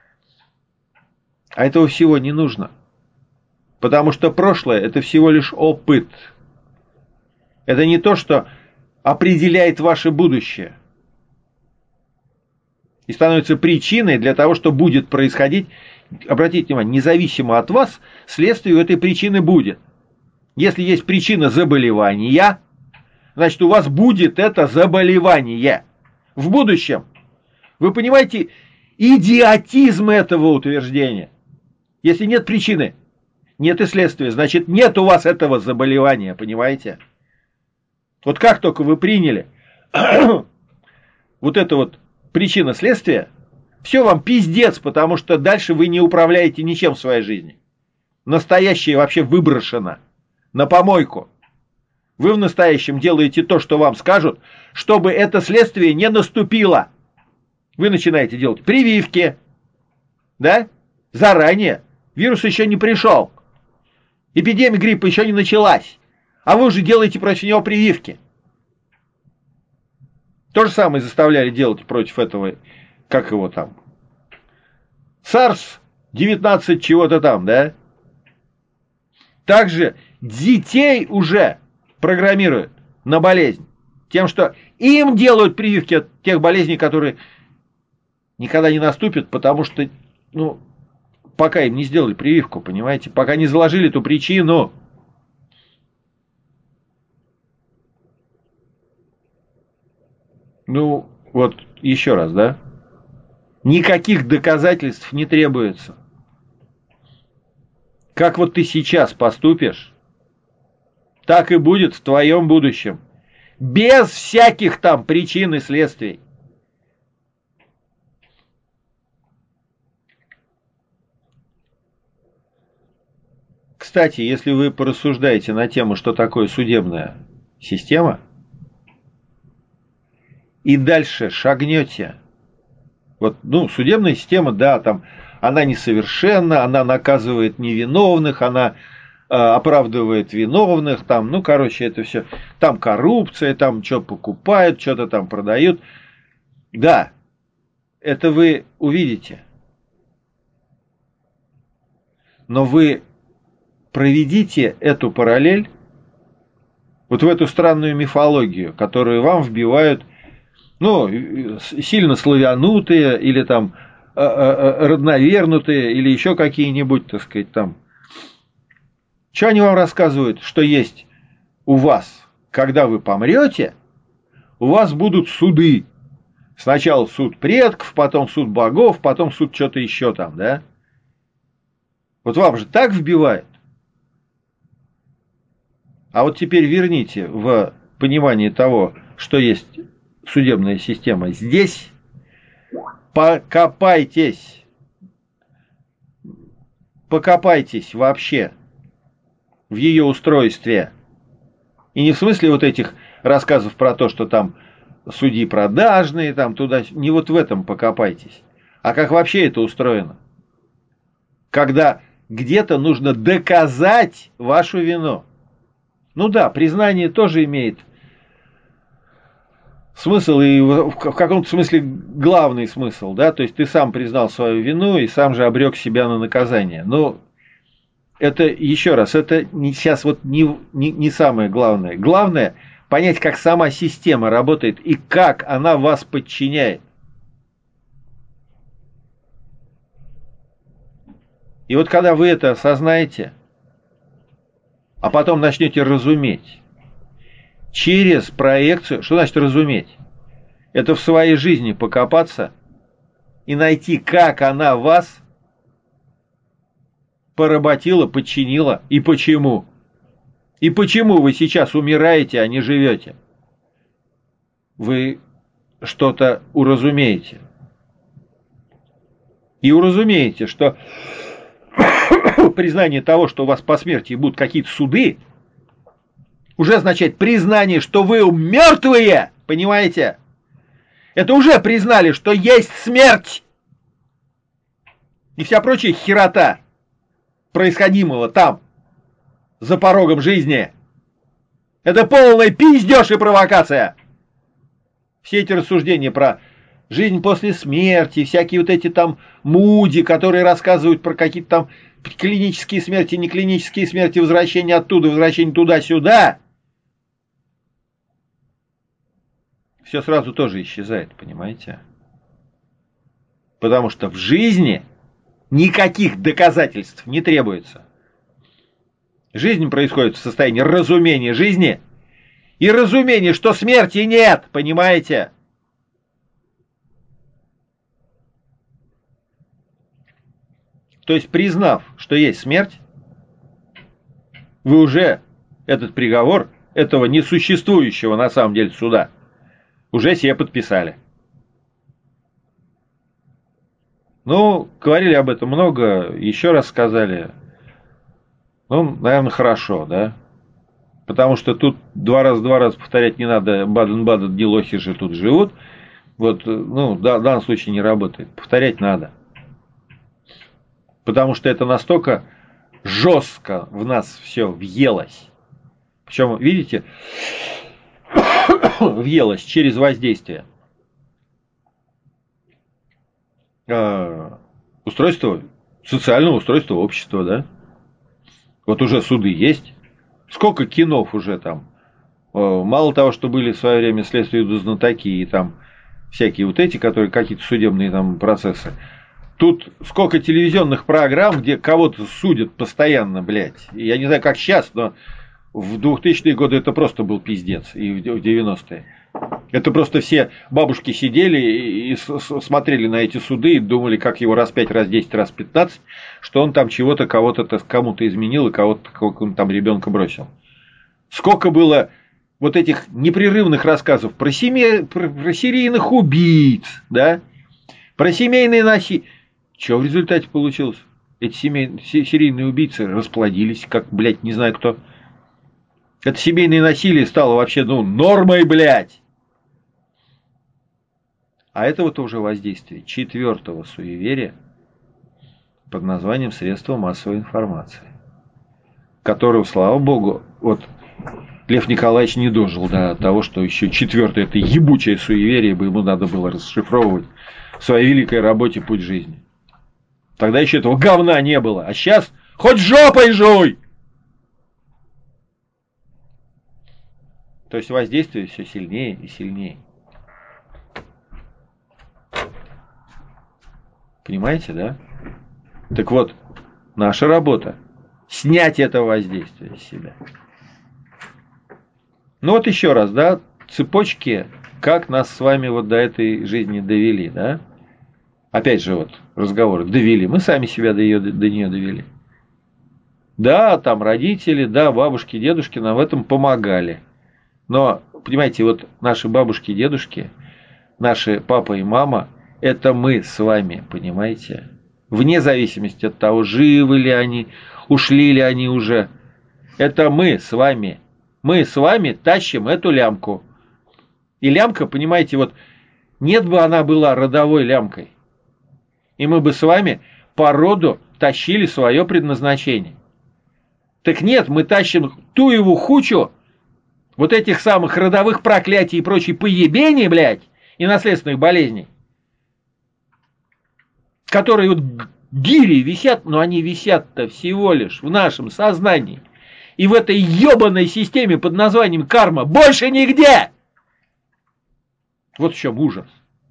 А этого всего не нужно. Потому что прошлое – это всего лишь опыт. Это не то, что определяет ваше будущее. И становится причиной для того, что будет происходить, обратите внимание, независимо от вас, следствие у этой причины будет. Если есть причина заболевания, значит у вас будет это заболевание в будущем. Вы понимаете идиотизм этого утверждения? Если нет причины, нет и следствия, значит нет у вас этого заболевания, понимаете? Вот как только вы приняли вот это вот причина следствия, все вам пиздец, потому что дальше вы не управляете ничем в своей жизни. Настоящее вообще выброшено на помойку. Вы в настоящем делаете то, что вам скажут, чтобы это следствие не наступило. Вы начинаете делать прививки, да, заранее. Вирус еще не пришел. Эпидемия гриппа еще не началась. А вы уже делаете против него прививки. То же самое заставляли делать против этого, как его там, SARS-19 чего-то там, да? Также детей уже программируют на болезнь. Тем, что им делают прививки от тех болезней, которые никогда не наступят, потому что, ну, пока им не сделали прививку, понимаете, пока не заложили эту причину. Ну, вот еще раз, да? Никаких доказательств не требуется. Как вот ты сейчас поступишь, так и будет в твоем будущем. Без всяких там причин и следствий. Кстати, если вы порассуждаете на тему, что такое судебная система, и дальше шагнете, вот, ну, судебная система, да, там, она несовершенна, она наказывает невиновных, она оправдывает виновных, там, ну, короче, это все, там коррупция, там что-то покупают, что-то там продают. Да, это вы увидите. Но вы проведите эту параллель вот в эту странную мифологию, которую вам вбивают, ну, сильно славянутые, или там родновернутые, или еще какие-нибудь, так сказать, там. Что они вам рассказывают, что есть у вас, когда вы помрете, у вас будут суды. Сначала суд предков, потом суд богов, потом суд что-то еще там, да? Вот вам же так вбивают. А вот теперь верните в понимание того, что есть судебная система здесь. Покопайтесь вообще в ее устройстве. И не в смысле вот этих рассказов про то, что там судьи продажные, там туда, не вот в этом покопайтесь. А как вообще это устроено? Когда где-то нужно доказать вашу вину. Ну да, признание тоже имеет смысл, и в каком-то смысле главный смысл, да, то есть ты сам признал свою вину и сам же обрек себя на наказание. Но это, еще раз, это сейчас вот не самое главное. Главное понять, как сама система работает и как она вас подчиняет. И вот когда вы это осознаете, а потом начнете разуметь, через проекцию, что значит разуметь? Это в своей жизни покопаться и найти, как она вас поработила, подчинила и почему. И почему вы сейчас умираете, а не живете. Вы что-то уразумеете. И уразумеете, что признание того, что у вас по смерти будут какие-то суды, уже означает признание, что вы мертвые, понимаете? Это уже признали, что есть смерть. И вся прочая херота происходимого там, за порогом жизни. Это полный пиздеж и провокация. Все эти рассуждения про жизнь после смерти, всякие вот эти там Муди, которые рассказывают про какие-то там клинические смерти, не клинические смерти, возвращение оттуда, возвращение туда-сюда. Все сразу тоже исчезает, понимаете? Потому что в жизни никаких доказательств не требуется. Жизнь происходит в состоянии разумения жизни и разумения, что смерти нет, понимаете? То есть, признав, что есть смерть, вы уже этот приговор этого несуществующего на самом деле суда уже себе подписали. Ну, говорили об этом много, еще раз сказали. Ну, наверное, хорошо, да? Потому что тут два раза повторять не надо. Баден-Баден, не лохи же тут живут. Вот, ну, в данном случае не работает. Повторять надо. Потому что это настолько жестко в нас все въелось. Причем, видите, въелось через воздействие. Устройство, социального устройства общества, да? Вот уже суды есть. Сколько кинов уже там. Мало того, что были в свое время следствие идут знатоки и там всякие вот эти, которые какие-то судебные там процессы. Тут сколько телевизионных программ, где кого-то судят постоянно, блядь. Я не знаю, как сейчас, но в 2000-е годы это просто был пиздец. И в 90-е. Это просто все бабушки сидели и смотрели на эти суды и думали, как его раз 5, раз 10, раз 15, что он там чего-то, кому-то изменил и кого-то там ребенка бросил. Сколько было вот этих непрерывных рассказов про серийных убийц, да? Про семейные насилие. Что в результате получилось? Эти серийные убийцы расплодились, как, блядь, не знаю кто. Это семейное насилие стало вообще, нормой, блядь. А это вот уже воздействие четвертого суеверия под названием средства массовой информации, которого, слава богу, вот Лев Николаевич не дожил до того, что еще четвертое это ебучее суеверие бы ему надо было расшифровывать в своей великой работе «Путь жизни». Тогда еще этого говна не было, а сейчас хоть жопой жуй! То есть воздействие все сильнее и сильнее. Понимаете, да? Так вот, наша работа — снять это воздействие с себя. Ну вот еще раз, да, цепочки, как нас с вами вот до этой жизни довели, да? Опять же, вот разговор довели, мы сами себя до нее довели. Да, там родители, да, бабушки, дедушки нам в этом помогали. Но, понимаете, вот наши бабушки, дедушки, наши папа и мама — это мы с вами, понимаете? Вне зависимости от того, живы ли они, ушли ли они уже. Это мы с вами. Мы с вами тащим эту лямку. И лямка, понимаете, вот нет бы она была родовой лямкой. И мы бы с вами по роду тащили свое предназначение. Так нет, мы тащим ту его хучу вот этих самых родовых проклятий и прочей поебений, блядь, и наследственных болезней, которые вот гири висят, но они висят-то всего лишь в нашем сознании. И в этой ебаной системе под названием карма больше нигде. Вот в чем ужас.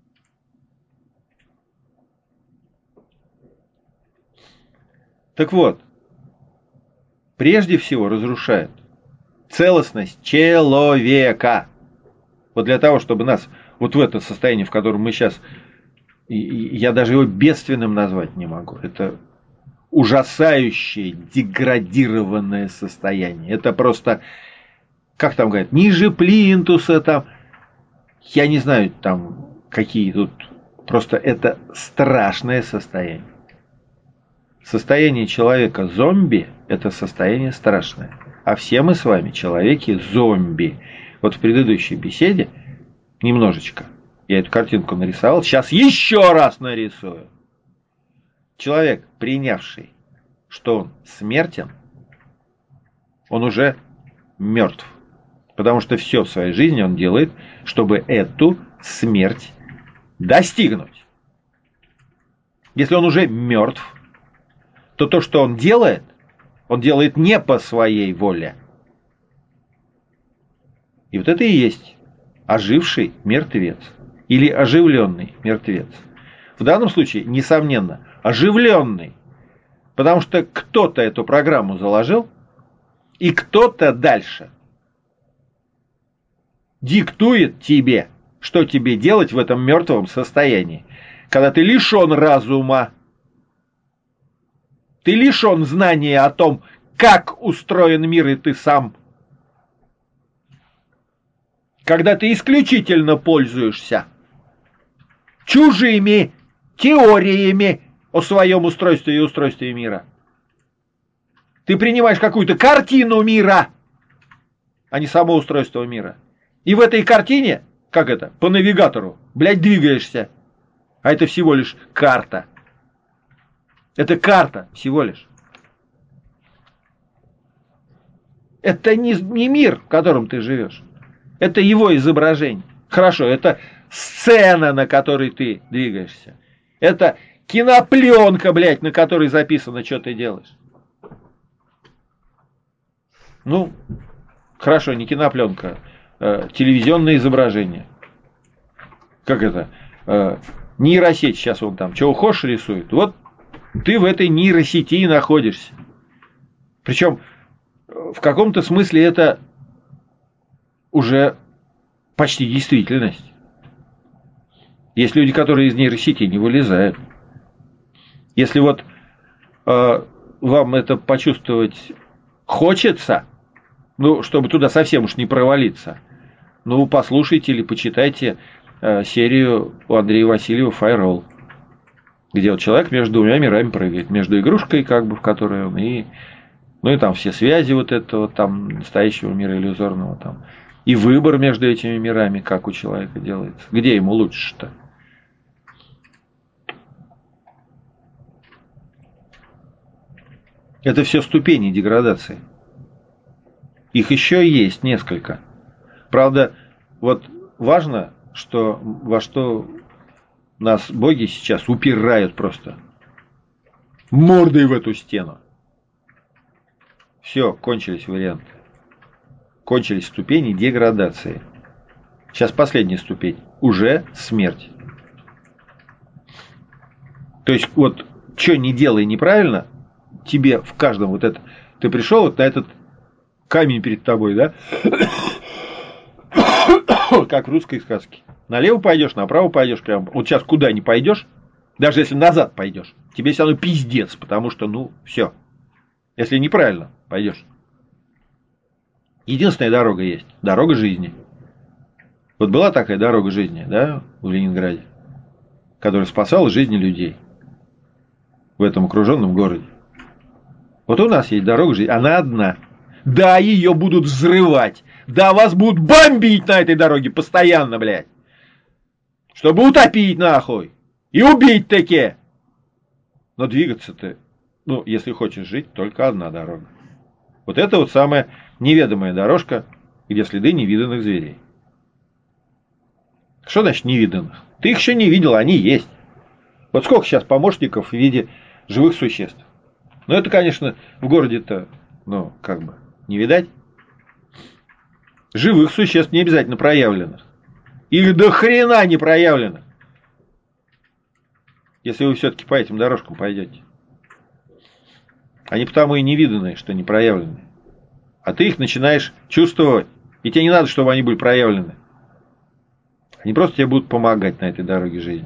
Так вот, прежде всего разрушает целостность человека. Вот для того, чтобы нас вот в это состояние, в котором мы сейчас, я даже его бедственным назвать не могу. Это ужасающее, деградированное состояние. Это просто, как там говорят, ниже плинтуса, там, я не знаю, там, какие тут, просто это страшное состояние. Состояние человека-зомби – это состояние страшное. А все мы с вами человеки-зомби. Вот в предыдущей беседе немножечко я эту картинку нарисовал. Сейчас еще раз нарисую. Человек, принявший, что он смертен, он уже мертв. Потому что все в своей жизни он делает, чтобы эту смерть достигнуть. Если он уже мертв, то, что он делает не по своей воле. И вот это и есть оживший мертвец. Или оживленный мертвец. В данном случае, несомненно, оживленный. Потому что кто-то эту программу заложил, и кто-то дальше диктует тебе, что тебе делать в этом мертвом состоянии. Когда ты лишен разума, ты лишен знания о том, как устроен мир, и ты сам. Когда ты исключительно пользуешься чужими теориями о своем устройстве и устройстве мира. Ты принимаешь какую-то картину мира, а не само устройство мира. И в этой картине, как это, по навигатору, блядь, двигаешься. А это всего лишь карта. Это карта всего лишь. Это не мир, в котором ты живешь. Это его изображение. Хорошо, это сцена, на которой ты двигаешься. Это кинопленка, блядь, на которой записано, что ты делаешь. Ну, хорошо, не кинопленка, телевизионное изображение. Как это? Нейросеть сейчас вон там, чего хочешь рисует. Вот ты в этой нейросети находишься. Причем в каком-то смысле это уже почти действительность. Есть люди, которые из нейросети не вылезают. Если вот вам это почувствовать хочется, ну, чтобы туда совсем уж не провалиться, ну, послушайте или почитайте серию у Андрея Васильева «Файролл», где вот человек между двумя мирами прыгает, между игрушкой, как бы, в которой он, и, ну, и там все связи вот этого там настоящего мира иллюзорного там, и выбор между этими мирами, как у человека делается, где ему лучше-то. Это все ступени деградации. Их еще есть несколько. Правда, вот важно, что во что нас боги сейчас упирают просто мордой в эту стену. Все, кончились варианты. Кончились ступени деградации. Сейчас последняя ступень. Уже смерть. То есть, вот, что не делай неправильно, тебе в каждом вот это... Ты пришел вот на этот камень перед тобой, да? Как в русской сказке. Налево пойдешь, направо пойдешь, прям. Вот сейчас куда не пойдешь, даже если назад пойдешь, тебе все равно пиздец, потому что, ну, все. Если неправильно пойдешь. Единственная дорога есть. Дорога жизни. Вот была такая дорога жизни, да, в Ленинграде, которая спасала жизни людей в этом окруженном городе. Вот у нас есть дорога жизни, она одна. Да, ее будут взрывать. Да, вас будут бомбить на этой дороге постоянно, блядь. Чтобы утопить нахуй. И убить таки. Но двигаться-то, ну, если хочешь жить, только одна дорога. Вот это вот самая неведомая дорожка, где следы невиданных зверей. Что значит невиданных? Ты их еще не видел, они есть. Вот сколько сейчас помощников в виде живых существ. Но это, конечно, в городе-то, ну, как бы, не видать. Живых существ не обязательно проявленных. Их до хрена не проявленных. Если вы все-таки по этим дорожкам пойдете. Они потому и невиданные, что не проявленные. А ты их начинаешь чувствовать. И тебе не надо, чтобы они были проявлены. Они просто тебе будут помогать на этой дороге жизни.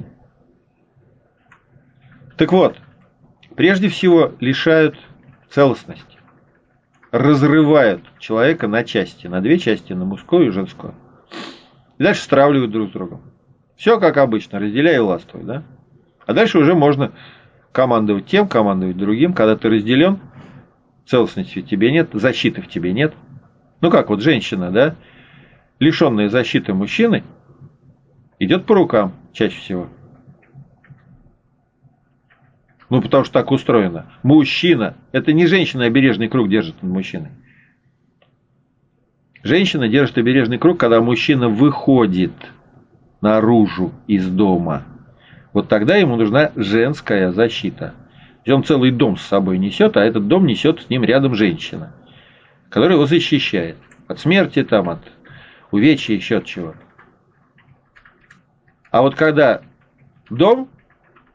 Так вот, прежде всего лишают целостности. Разрывают человека на части. На две части, на мужскую и женскую. И дальше стравливают друг с другом. Все как обычно, разделяй и властвуй, да? А дальше уже можно командовать тем, командовать другим. Когда ты разделен, целостности в тебе нет, защиты в тебе нет. Ну как вот женщина, да, лишенная защиты мужчины, идет по рукам чаще всего. Ну потому что так устроено. Мужчина, это не женщина обережный круг держит над мужчиной. Женщина держит обережный круг, когда мужчина выходит наружу из дома. Вот тогда ему нужна женская защита. Он целый дом с собой несет, а этот дом несет с ним рядом женщина, которая его защищает от смерти, там, от увечья, еще от чего. А вот когда дом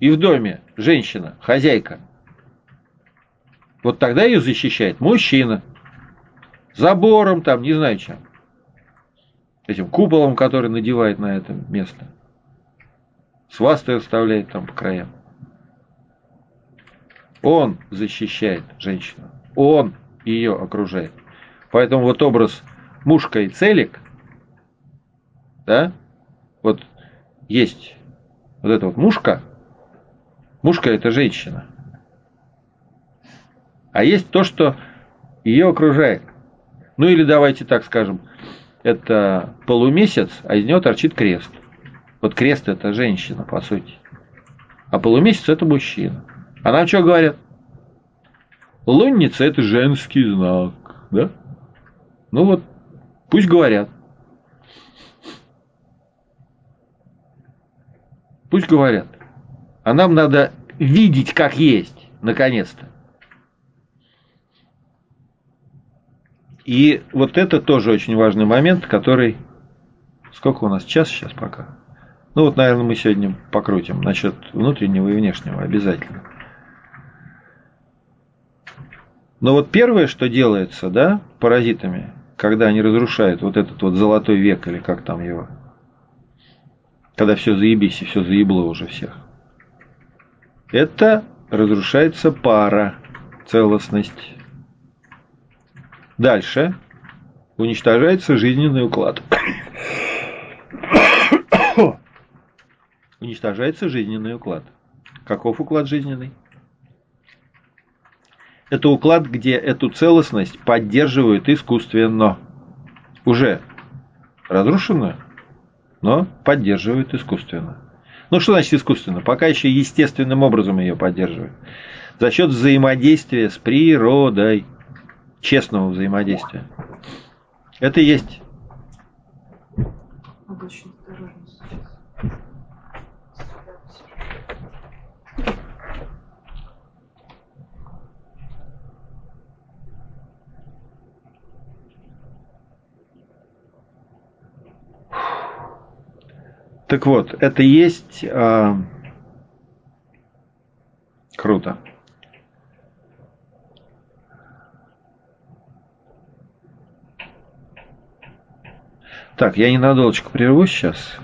и в доме женщина, хозяйка, вот тогда ее защищает мужчина. Забором там, не знаю чем. Этим куполом, который надевает на это место. Свастой оставляет там по краям. Он защищает женщину. Он ее окружает. Поэтому вот образ мушка и целик, да, вот есть вот эта вот мушка. Мушка — это женщина. А есть то, что ее окружает. Ну или давайте так скажем, это полумесяц, а из него торчит крест. Вот крест — это женщина, по сути. А полумесяц — это мужчина. А нам что говорят? Лунница — это женский знак, да? Ну вот, пусть говорят. Пусть говорят. А нам надо видеть, как есть, наконец-то. И вот это тоже очень важный момент, который... Сколько у нас? Час сейчас пока? Ну вот, наверное, мы сегодня покрутим насчет внутреннего и внешнего обязательно. Но вот первое, что делается, да, паразитами, когда они разрушают вот этот вот золотой век, или как там его, когда все заебись и все заебло уже всех, это разрушается пара, целостность. Дальше уничтожается жизненный уклад. Уничтожается жизненный уклад. Каков уклад жизненный? Это уклад, где эту целостность поддерживают искусственно. Уже разрушенную, но поддерживают искусственно. Ну, что значит искусственно? Пока еще естественным образом ее поддерживают. За счет взаимодействия с природой. Честного взаимодействия. Это и есть. Надо очень осторожно сейчас. Так вот, это и есть круто. Так, я ненадолго прервусь сейчас.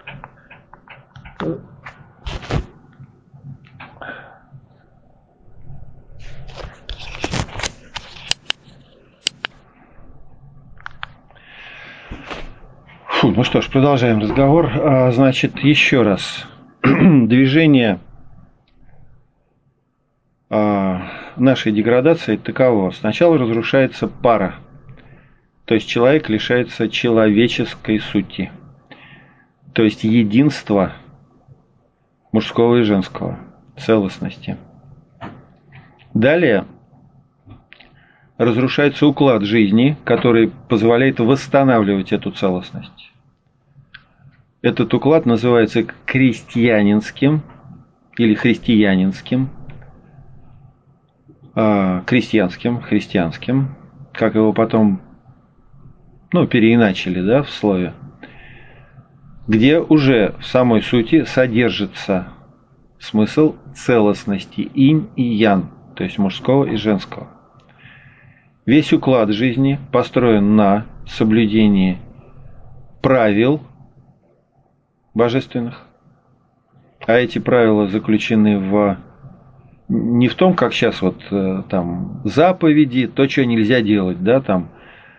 Фу, ну что ж, продолжаем разговор. Значит, еще раз. Движение нашей деградации таково. Сначала разрушается пара. То есть человек лишается человеческой сути. То есть единства мужского и женского, целостности. Далее разрушается уклад жизни, который позволяет восстанавливать эту целостность. Этот уклад называется крестьянинским или христианинским, христианским, как его потом переиначили, да, в слове, где уже в самой сути содержится смысл целостности инь и ян, то есть мужского и женского. Весь уклад жизни построен на соблюдении правил божественных, а эти правила заключены не в том, как сейчас вот там заповеди, то, что нельзя делать, да, там,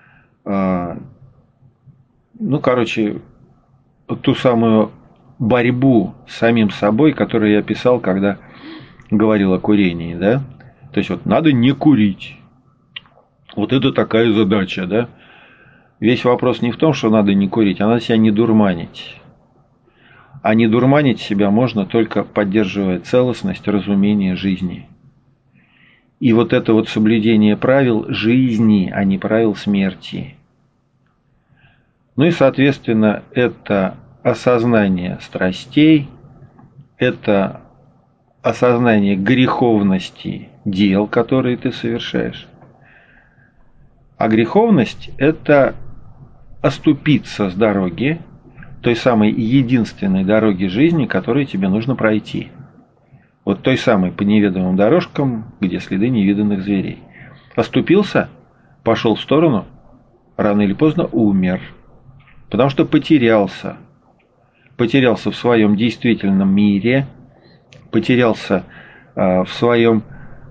ту самую борьбу с самим собой, которую я писал, когда говорил о курении, да, то есть вот надо не курить. Вот это такая задача, да. Весь вопрос не в том, что надо не курить, а надо себя не дурманить. А не дурманить себя можно только поддерживая целостность разумения жизни. И вот это вот соблюдение правил жизни, а не правил смерти. Ну и, соответственно, это осознание страстей, это осознание греховности дел, которые ты совершаешь. А греховность – это оступиться с дороги, той самой единственной дороги жизни, которую тебе нужно пройти. Вот той самой по неведомым дорожкам, где следы невиданных зверей. Оступился, пошел в сторону, рано или поздно умер. Потому что потерялся. Потерялся в своем действительном мире, потерялся в своем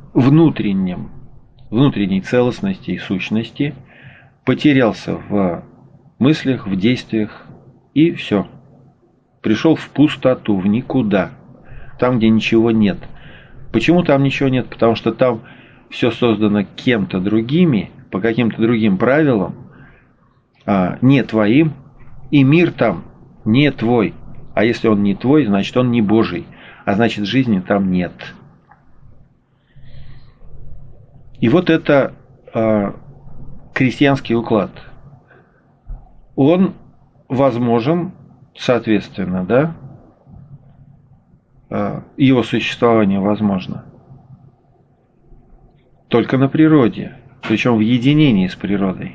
внутренней целостности и сущности, потерялся в мыслях, в действиях, и все. Пришел в пустоту, в никуда. Там, где ничего нет. Почему там ничего нет? Потому что там все создано кем-то другими, по каким-то другим правилам, не твоим, и мир там не твой. А если он не твой, значит он не Божий. А значит жизни там нет. И вот это крестьянский уклад. Он возможен, соответственно, да? Его существование возможно только на природе, причем в единении с природой.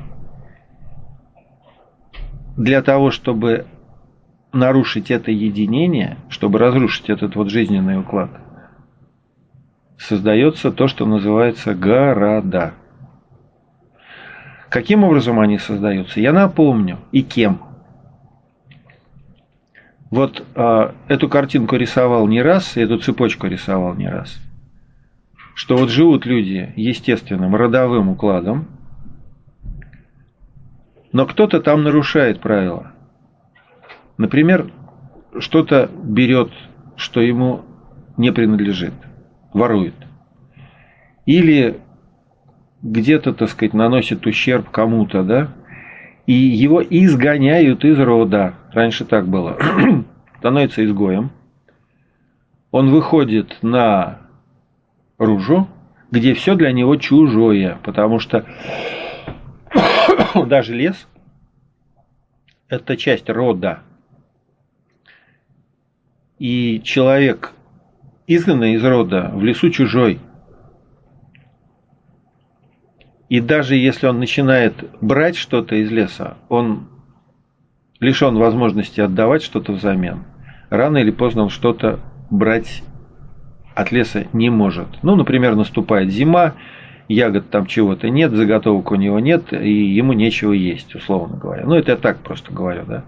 Для того, чтобы нарушить это единение, чтобы разрушить этот вот жизненный уклад, создается то, что называется города. Каким образом они создаются? Я напомню. И кем? Вот эту картинку рисовал не раз, и эту цепочку рисовал не раз. Что вот живут люди естественным родовым укладом, но кто-то там нарушает правила. Например, что-то берет, что ему не принадлежит, ворует. Или где-то, так сказать, наносит ущерб кому-то, да? И его изгоняют из рода. Раньше так было. Становится изгоем. Он выходит на ружу, где все для него чужое. Потому что даже лес – это часть рода. И человек, изгнанный из рода, в лесу чужой. И даже если он начинает брать что-то из леса, он лишен возможности отдавать что-то взамен. Рано или поздно он что-то брать от леса не может. Ну, например, наступает зима, ягод там чего-то нет, заготовок у него нет, и ему нечего есть, условно говоря. Ну, это я так просто говорю, да.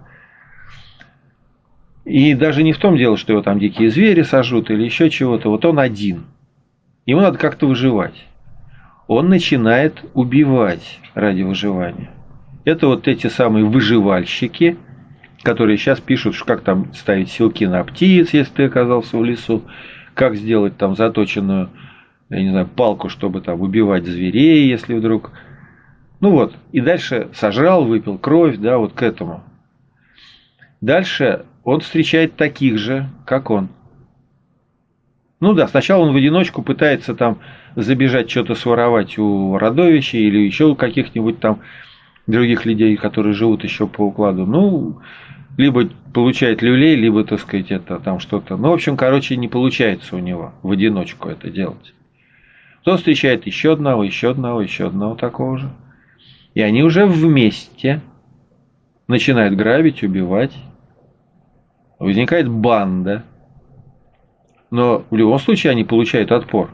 И даже не в том дело, что его там дикие звери сожрут или еще чего-то. Вот он один. Ему надо как-то выживать. Он начинает убивать ради выживания. Это вот эти самые выживальщики, которые сейчас пишут, что как там ставить силки на птиц, если ты оказался в лесу, как сделать там заточенную, я не знаю, палку, чтобы там убивать зверей, если вдруг. Ну вот, и дальше сожрал, выпил кровь, да, вот к этому. Дальше он встречает таких же, как он. Ну да, сначала он в одиночку пытается там забежать, что-то своровать у родовища или еще у каких-нибудь там других людей, которые живут еще по укладу. Ну, либо получает люлей, либо, так сказать, это там что-то. Ну, в общем, короче, не получается у него в одиночку это делать. Он встречает еще одного такого же. И они уже вместе начинают грабить, убивать. Возникает банда. Но в любом случае они получают отпор.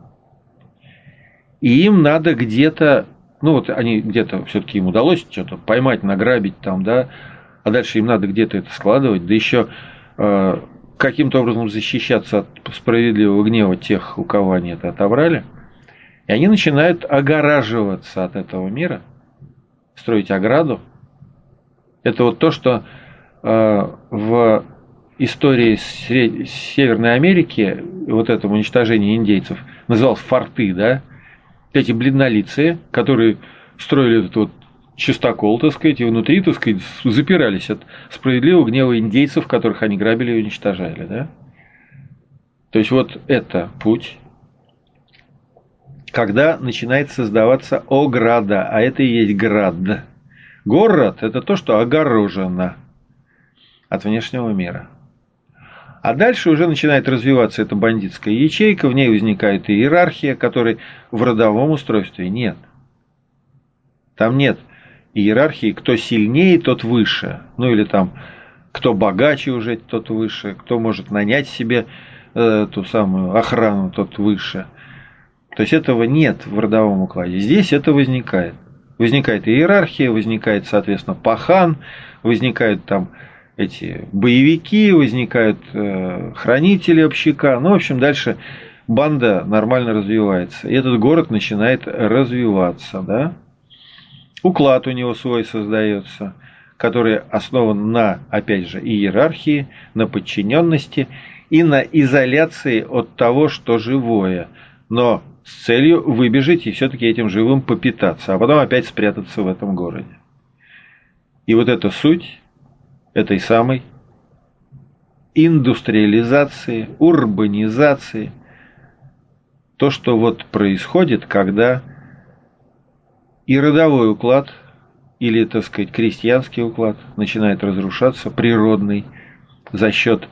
И им надо где-то, ну вот они где-то все-таки им удалось что-то поймать, награбить там, да, а дальше им надо где-то это складывать, да еще каким-то образом защищаться от справедливого гнева тех, у кого они это отобрали. И они начинают огораживаться от этого мира, строить ограду. Это вот то, что в истории Северной Америки, вот это уничтожение индейцев, называлось форты, да, эти бледнолицые, которые строили этот вот чистокол, так сказать, и внутри, так сказать, запирались от справедливого гнева индейцев, которых они грабили и уничтожали, да. То есть вот это путь, когда начинает создаваться ограда, а это и есть град. Город – это то, что огорожено от внешнего мира. А дальше уже начинает развиваться эта бандитская ячейка, в ней возникает иерархия, которой в родовом устройстве нет. Там нет иерархии, кто сильнее, тот выше. Ну или там, кто богаче уже, тот выше, кто может нанять себе ту самую охрану, тот выше. То есть этого нет в родовом укладе. Здесь это возникает. Возникает иерархия, возникает, соответственно, пахан, возникают там эти боевики, возникают хранители общака. Ну, в общем, дальше банда нормально развивается. И этот город начинает развиваться, да? Уклад у него свой создается, который основан на, опять же, иерархии, на подчиненности и на изоляции от того, что живое. Но с целью выбежать и все-таки этим живым попитаться, а потом опять спрятаться в этом городе. И вот эта суть этой самой индустриализации, урбанизации, то, что вот происходит, когда и родовой уклад, или, так сказать, крестьянский уклад начинает разрушаться, природный, за счет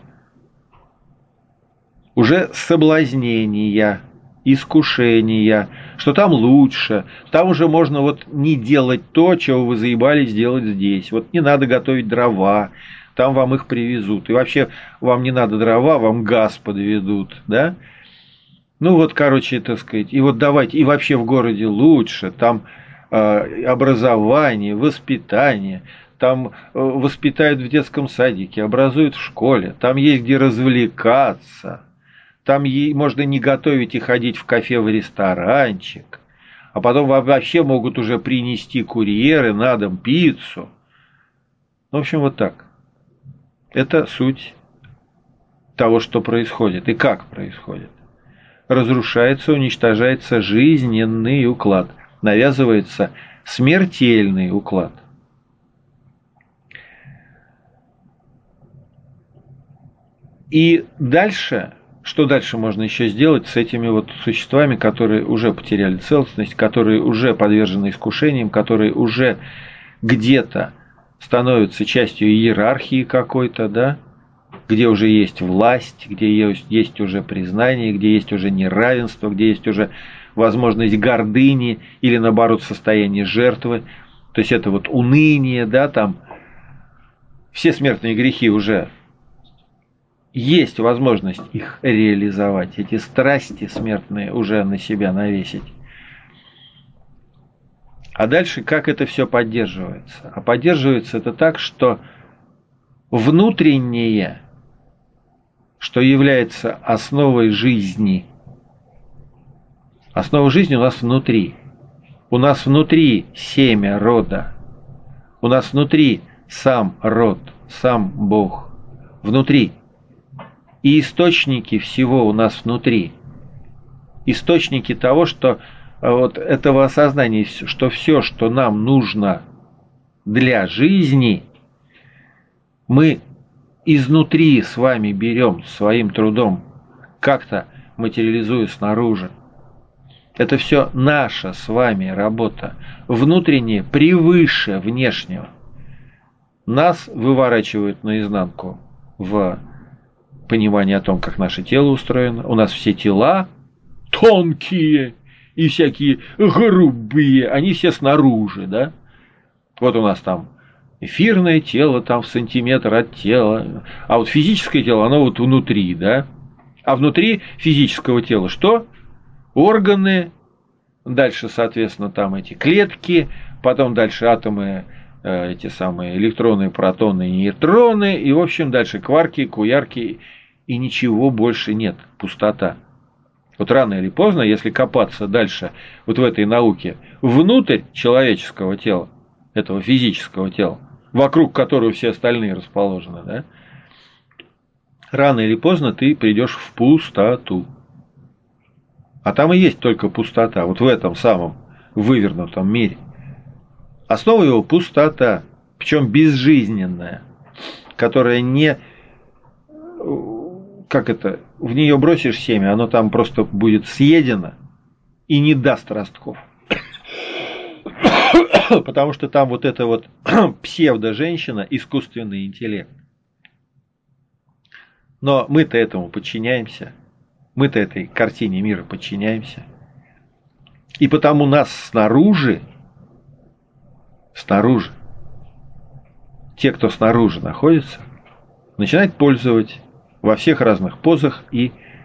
уже соблазнения, искушения, что там лучше, там уже можно вот не делать то, чего вы заебались делать здесь. Вот не надо готовить дрова, там вам их привезут. И вообще вам не надо дрова, вам газ подведут, да? Ну вот, короче, так сказать, и вот давайте, и вообще в городе лучше, там образование, воспитание, там воспитают в детском садике, образуют в школе, там есть где развлекаться. Там можно не готовить и ходить в кафе, в ресторанчик. А потом вообще могут уже принести курьеры на дом пиццу. В общем, вот так. Это суть того, что происходит и как происходит. Разрушается, уничтожается жизненный уклад. Навязывается смертельный уклад. И дальше... Что дальше можно еще сделать с этими вот существами, которые уже потеряли целостность, которые уже подвержены искушениям, которые уже где-то становятся частью иерархии какой-то, да? Где уже есть власть, где есть уже признание, где есть уже неравенство, где есть уже возможность гордыни или, наоборот, состояние жертвы. То есть это вот уныние, да, там все смертные грехи уже... Есть возможность их реализовать, эти страсти смертные уже на себя навесить. А дальше как это все поддерживается? А поддерживается это так, что внутреннее, что является основой жизни, основа жизни у нас внутри. У нас внутри семя рода. У нас внутри сам род, сам Бог. Внутри. И источники всего у нас внутри. Источники того, что вот этого осознания, что все, что нам нужно для жизни, мы изнутри с вами берем своим трудом, как-то материализуя снаружи. Это все наша с вами работа. Внутреннее превыше внешнего. Нас выворачивают наизнанку в понимание о том, как наше тело устроено. У нас все тела тонкие и всякие грубые, они все снаружи, да? Вот у нас там эфирное тело там в сантиметр от тела, а вот физическое тело, оно вот внутри, да? А внутри физического тела что? Органы, дальше, соответственно, там эти клетки, потом дальше атомы, эти самые электроны, протоны, нейтроны, и, в общем, дальше кварки, куярки, и ничего больше нет, пустота. Вот рано или поздно, если копаться дальше вот в этой науке, внутрь человеческого тела, этого физического тела, вокруг которого все остальные расположены, да, рано или поздно ты придешь в пустоту. А там и есть только пустота, вот в этом самом вывернутом мире. Основа его пустота, причем безжизненная, которая не... Как это? В нее бросишь семя, оно там просто будет съедено и не даст ростков. Потому что там вот эта вот псевдо-женщина, искусственный интеллект. Но мы-то этому подчиняемся. Мы-то этой картине мира подчиняемся. И потому нас снаружи, те, кто снаружи находится, начинают пользовать во всех разных позах и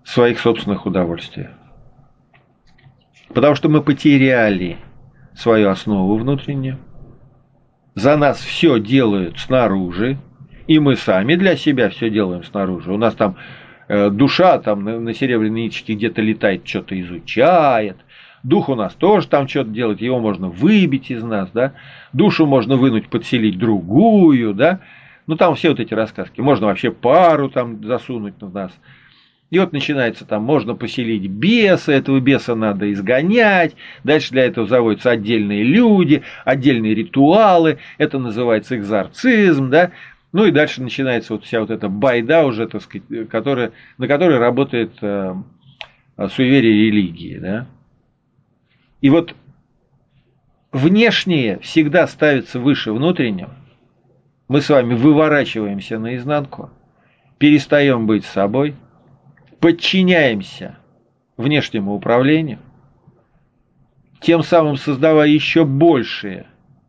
своих собственных удовольствий. Потому что мы потеряли свою основу внутреннюю. За нас все делают снаружи, и мы сами для себя все делаем снаружи. У нас там душа там на серебряной ниточке где-то летает, что-то изучает. Дух у нас тоже там что-то делает, его можно выбить из нас, да. Душу можно вынуть, подселить другую, да. Ну там все вот эти рассказки. Можно вообще пару там засунуть в нас. И вот начинается там, можно поселить беса, этого беса надо изгонять, дальше для этого заводятся отдельные люди, отдельные ритуалы, это называется экзорцизм, да, ну и дальше начинается вот вся вот эта байда уже, так сказать, на которой работает суеверие религии, да. И вот внешнее всегда ставится выше внутреннего, мы с вами выворачиваемся наизнанку, перестаем быть собой, подчиняемся внешнему управлению, тем самым создавая еще большие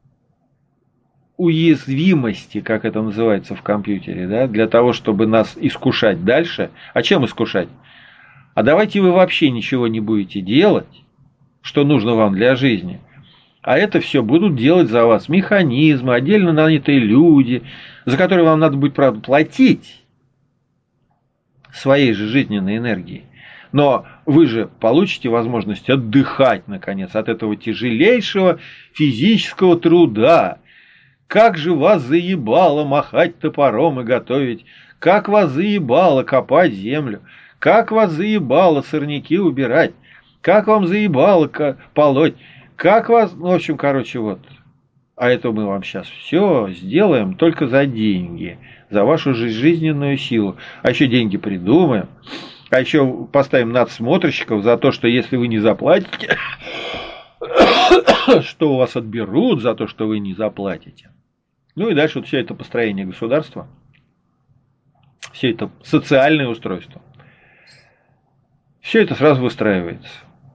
уязвимости, как это называется в компьютере, да, для того, чтобы нас искушать дальше. А чем искушать? А давайте вы вообще ничего не будете делать, что нужно вам для жизни, а это все будут делать за вас механизмы, отдельно нанятые люди, за которые вам надо будет, правда, платить своей же жизненной энергией. Но вы же получите возможность отдыхать, наконец, от этого тяжелейшего физического труда. Как же вас заебало махать топором и готовить, как вас заебало копать землю, как вас заебало сорняки убирать, как вам заебало полоть, как вас... Ну, в общем, короче, вот. А это мы вам сейчас все сделаем только за деньги, за вашу жизненную силу. А еще деньги придумаем. А еще поставим надсмотрщиков за то, что если вы не заплатите, что у вас отберут за то, что вы не заплатите. Ну и дальше вот все это построение государства, все это социальное устройство. Все это сразу выстраивается.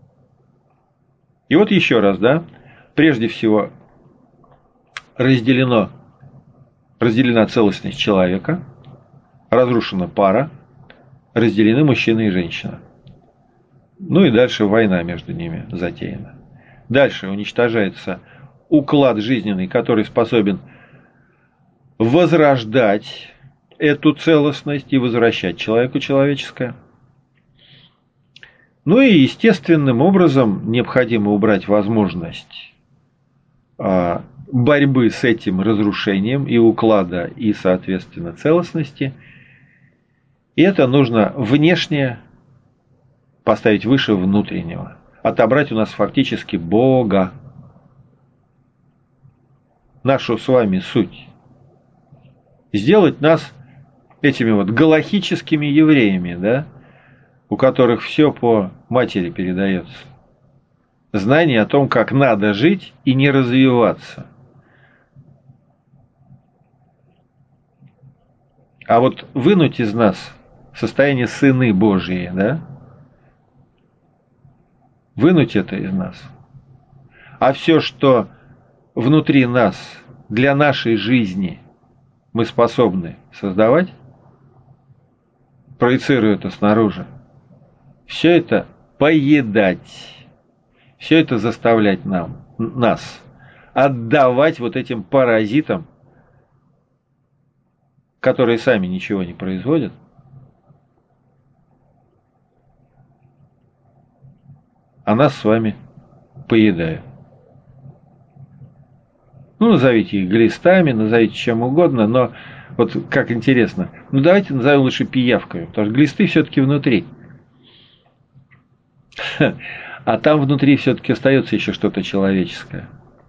И вот еще раз, да, прежде всего разделена целостность человека, разрушена пара, разделены мужчина и женщина. Ну и дальше война между ними затеяна. Дальше уничтожается уклад жизненный, который способен возрождать эту целостность и возвращать человеку человеческое. Ну и естественным образом необходимо убрать возможность борьбы с этим разрушением и уклада, и, соответственно, целостности. И это нужно внешне поставить выше внутреннего. Отобрать у нас фактически Бога. Нашу с вами суть. Сделать нас этими вот галахическими евреями, да, у которых все по матери передается. Знание о том, как надо жить и не развиваться. А вот вынуть из нас состояние сыны Божьи, да? Вынуть это из нас. А все, что внутри нас, для нашей жизни мы способны создавать, проецируя это снаружи, все это поедать, все это заставлять нас отдавать вот этим паразитам, которые сами ничего не производят, а нас с вами поедают. Ну, назовите их глистами, назовите чем угодно, но вот как интересно. Ну, давайте назовем лучше пиявками, потому что глисты все-таки внутри. А там внутри все-таки остается еще что-то человеческое.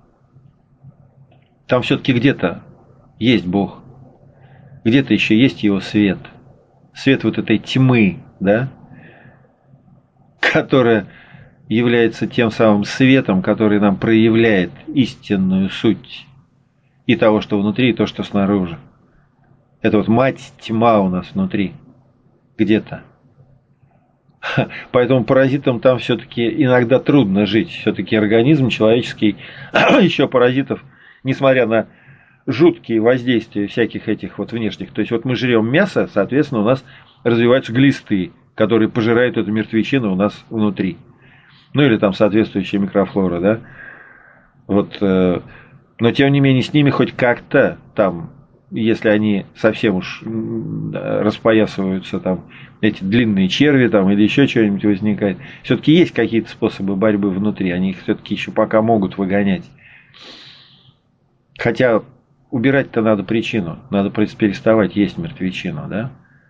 Там все-таки где-то есть Бог. Где-то еще есть его свет. Свет вот этой тьмы, да? Которая является тем самым светом, который нам проявляет истинную суть и того, что внутри, и то, что снаружи. Это вот мать тьма у нас внутри. Где-то. Поэтому паразитам там все-таки иногда трудно жить. Все-таки организм человеческий, еще паразитов, несмотря на жуткие воздействия всяких этих вот внешних. То есть вот мы жрем мясо, соответственно, у нас развиваются глисты. который пожирает эту мертвечину у нас внутри. Ну или там соответствующая микрофлора, да. Вот, но тем не менее с ними хоть как-то там, если они совсем уж распоясываются, там эти длинные черви там или еще что-нибудь возникает, все-таки есть какие-то способы борьбы внутри, они их все-таки еще пока могут выгонять. Хотя убирать-то надо причину, надо переставать есть мертвечину, да.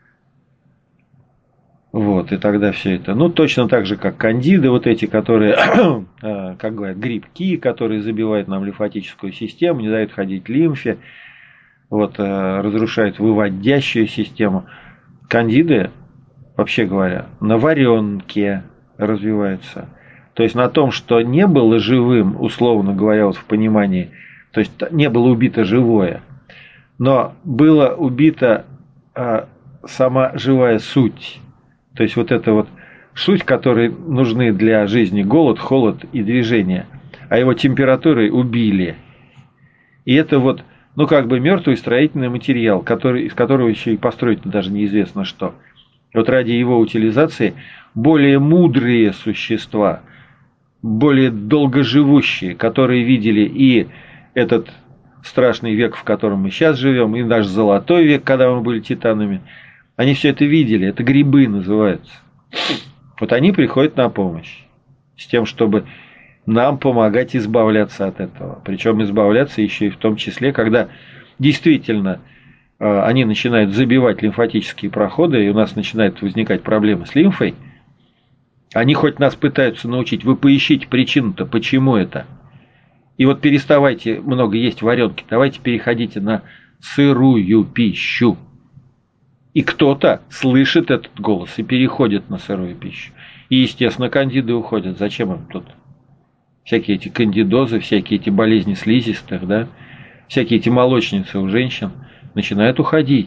Вот, и тогда все это. Ну, точно так же, как кандиды, вот эти, которые, как говорят, грибки, которые забивают нам лимфатическую систему, не дают ходить лимфе, вот, разрушают выводящую систему. Кандиды, вообще говоря, на варенке развиваются. То есть на том, что не было живым, условно говоря, вот в понимании, то есть не было убито живое, но было убита сама живая суть. То есть вот эта вот суть, которой нужны для жизни голод, холод и движение, а его температурой убили. И это вот, ну как бы мертвый строительный материал, из которого еще и построить даже неизвестно что. Вот ради его утилизации более мудрые существа, более долгоживущие, которые видели и этот страшный век, в котором мы сейчас живем, и наш золотой век, когда мы были титанами, они все это видели, это грибы называются. Вот они приходят на помощь с тем, чтобы нам помогать избавляться от этого. Причем избавляться еще и в том числе, когда действительно они начинают забивать лимфатические проходы, и у нас начинают возникать проблемы с лимфой. Они хоть нас пытаются научить, вы поищите причину-то, почему это. И вот переставайте много есть варенки, давайте переходите на сырую пищу. И кто-то слышит этот голос и переходит на сырую пищу. И, естественно, кандиды уходят. Зачем им тут? Всякие эти кандидозы, всякие эти болезни слизистых, да? Всякие эти молочницы у женщин начинают уходить.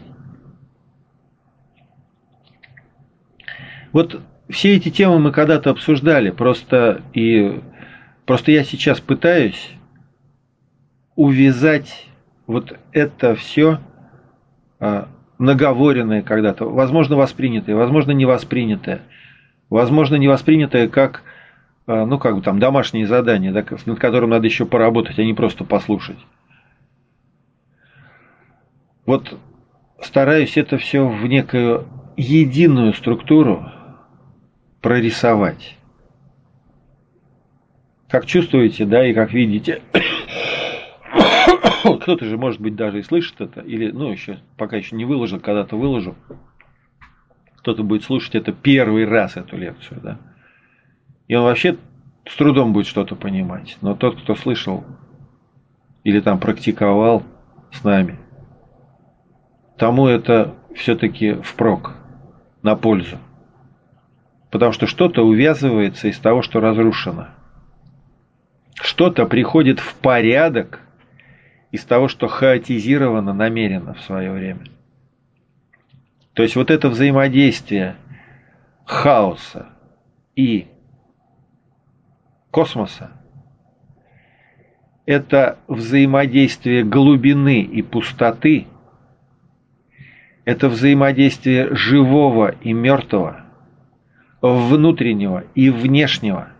Вот все эти темы мы когда-то обсуждали. Просто я сейчас пытаюсь увязать вот это все наговоренное когда-то, возможно, воспринятое, возможно, не воспринятое. Возможно, не воспринятое как, ну, как бы там домашнее задание, да, над которым надо еще поработать, а не просто послушать. Вот стараюсь это все в некую единую структуру прорисовать. Как чувствуете, да, и как видите, кто-то же, может быть, даже и слышит это, или, ну, еще, пока еще не выложил, когда-то выложу. Кто-то будет слушать это первый раз, эту лекцию, да. И он вообще с трудом будет что-то понимать. Но тот, кто слышал или там практиковал с нами, тому это все-таки впрок, на пользу. Потому что что-то увязывается из того, что разрушено. Что-то приходит в порядок из того, что хаотизировано намеренно в свое время. То есть вот это взаимодействие хаоса и космоса, это взаимодействие глубины и пустоты, это взаимодействие живого и мертвого, внутреннего и внешнего.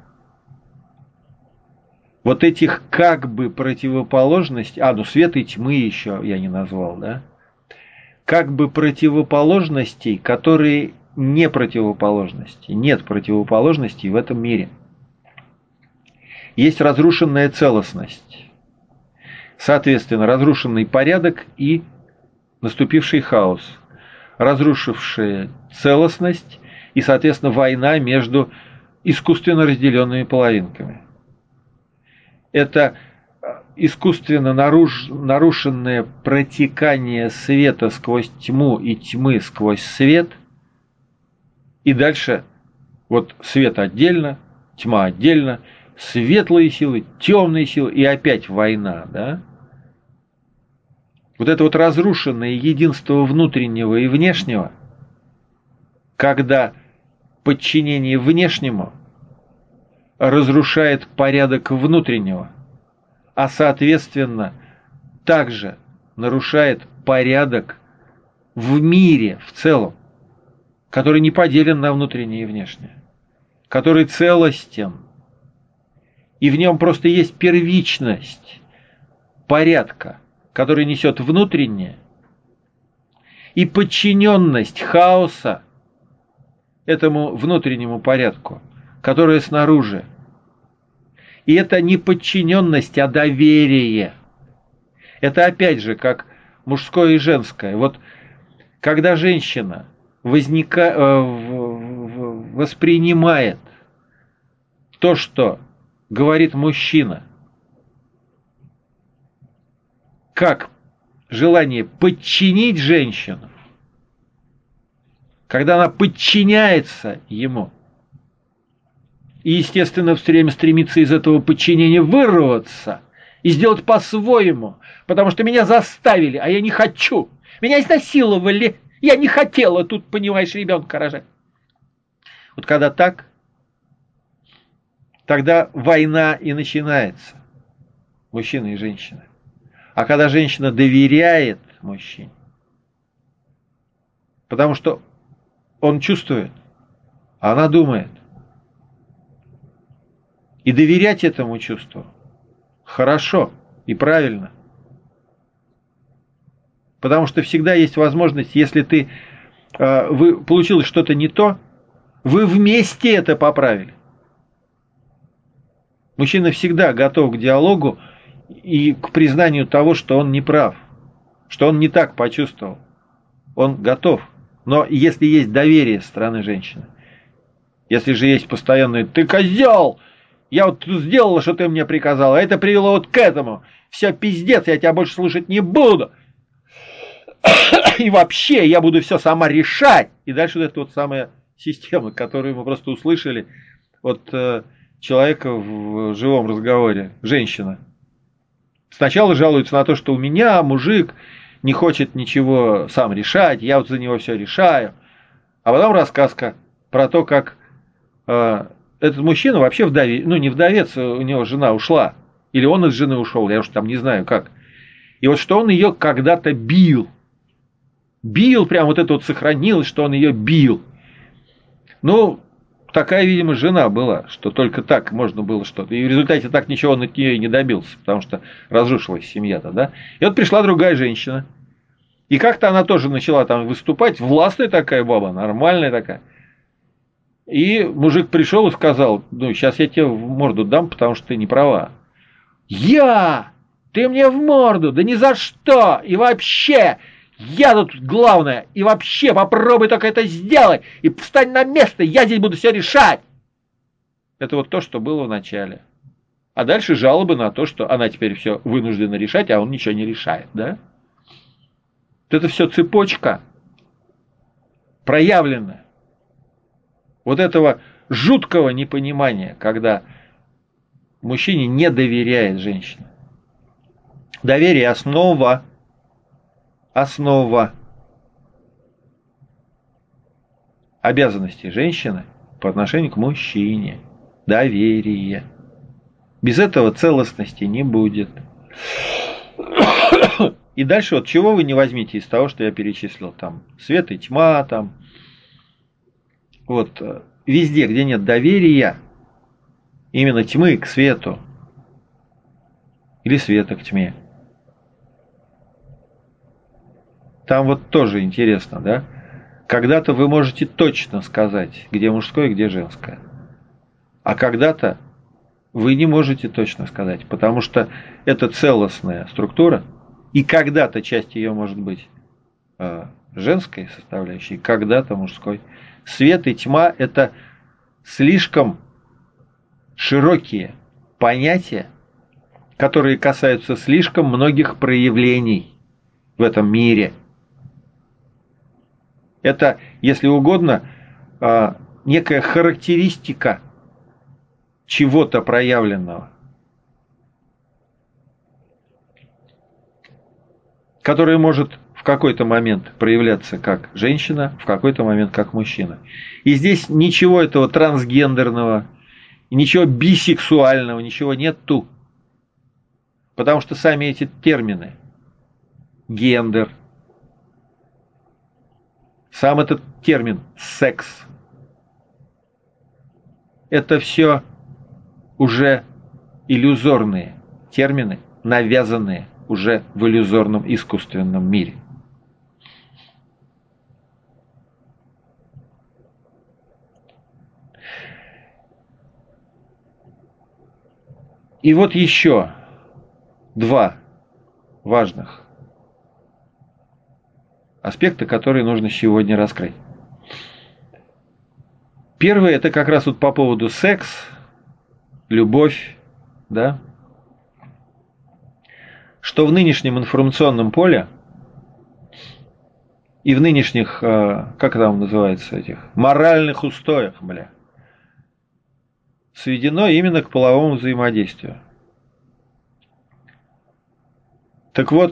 Вот этих как бы противоположностей, ну света и тьмы еще я не назвал, да? Как бы противоположностей, которые не противоположности. Нет противоположностей в этом мире. Есть разрушенная целостность. Соответственно, разрушенный порядок и наступивший хаос. Разрушившая целостность и, соответственно, война между искусственно разделенными половинками. Это искусственно нарушенное протекание света сквозь тьму и тьмы сквозь свет. И дальше вот свет отдельно, тьма отдельно, светлые силы, темные силы и опять война, да? Вот это вот разрушенное единство внутреннего и внешнего, когда подчинение внешнему разрушает порядок внутреннего, а соответственно также нарушает порядок в мире в целом. который не поделен на внутреннее и внешнее, который целостен, и в нем просто есть первичность порядка, который несет внутреннее, и подчиненность хаоса этому внутреннему порядку, которое снаружи. И это не подчиненность, а доверие. Это опять же как мужское и женское. Вот когда женщина воспринимает то, что говорит мужчина, как желание подчинить женщину, когда она подчиняется ему, и, естественно, все время стремится из этого подчинения вырваться и сделать по-своему, потому что меня заставили, а я не хочу. Меня изнасиловали, я не хотела тут, понимаешь, ребенка рожать. Вот когда так, тогда война и начинается. Мужчина и женщина. А когда женщина доверяет мужчине, потому что он чувствует, а она думает. И доверять этому чувству хорошо и правильно. Потому что всегда есть возможность, если вы получилось что-то не то, вы вместе это поправили. Мужчина всегда готов к диалогу и к признанию того, что он не прав, что он не так почувствовал. Он готов. Но если есть доверие со стороны женщины, если же есть постоянное «ты козел! Я вот сделала, что ты мне приказала, а это привело вот к этому. Все, пиздец, я тебя больше слушать не буду. И вообще, я буду все сама решать». И дальше вот эта вот самая система, которую мы просто услышали от человека в живом разговоре, женщина. Сначала жалуется на то, что у меня мужик не хочет ничего сам решать, я вот за него все решаю. А потом рассказка про то, как этот мужчина вообще вдовец, ну не вдовец, у него жена ушла, или он из жены ушел, я уж там не знаю как. И вот что он ее когда-то бил. Бил, прям вот это вот сохранилось, что он ее бил. Ну, такая, видимо, жена была, что только так можно было что-то. И в результате так ничего он от нее и не добился, потому что разрушилась семья-то, да. И вот пришла другая женщина. И как-то она тоже начала там выступать, властная такая баба, нормальная такая. И мужик пришел и сказал: ну, сейчас я тебе в морду дам, потому что ты не права. Я? Ты мне в морду? Да ни за что! И вообще, я тут главное. И вообще, попробуй только это сделать. И встань на место, я здесь буду все решать. Это вот то, что было в начале. А дальше жалобы на то, что она теперь все вынуждена решать, а он ничего не решает, да? Вот это все цепочка проявленная. Вот этого жуткого непонимания, когда мужчине не доверяет женщина. Доверие – основа обязанностей женщины по отношению к мужчине. Доверие. Без этого целостности не будет. И дальше вот чего вы не возьмите из того, что я перечислил, там свет и тьма, там вот везде, где нет доверия, именно тьмы к свету или света к тьме. Там вот тоже интересно, да? Когда-то вы можете точно сказать, где мужское, где женское. А когда-то вы не можете точно сказать, потому что это целостная структура, и когда-то часть ее может быть женской составляющей, когда-то мужской. Свет и тьма – это слишком широкие понятия, которые касаются слишком многих проявлений в этом мире. Это, если угодно, некая характеристика чего-то проявленного, которая может в какой-то момент проявляться как женщина, в какой-то момент как мужчина. И здесь ничего этого трансгендерного, ничего бисексуального, ничего нету. Потому что сами эти термины, гендер, Сам этот термин «секс» – это все уже иллюзорные термины, навязанные уже в иллюзорном искусственном мире. И вот еще два важных аспекта, которые нужно сегодня раскрыть. Первый – это как раз вот по поводу секс, любовь, да? Что в нынешнем информационном поле и в нынешних, как там называется, этих моральных устоях, сведено именно к половому взаимодействию. Так вот,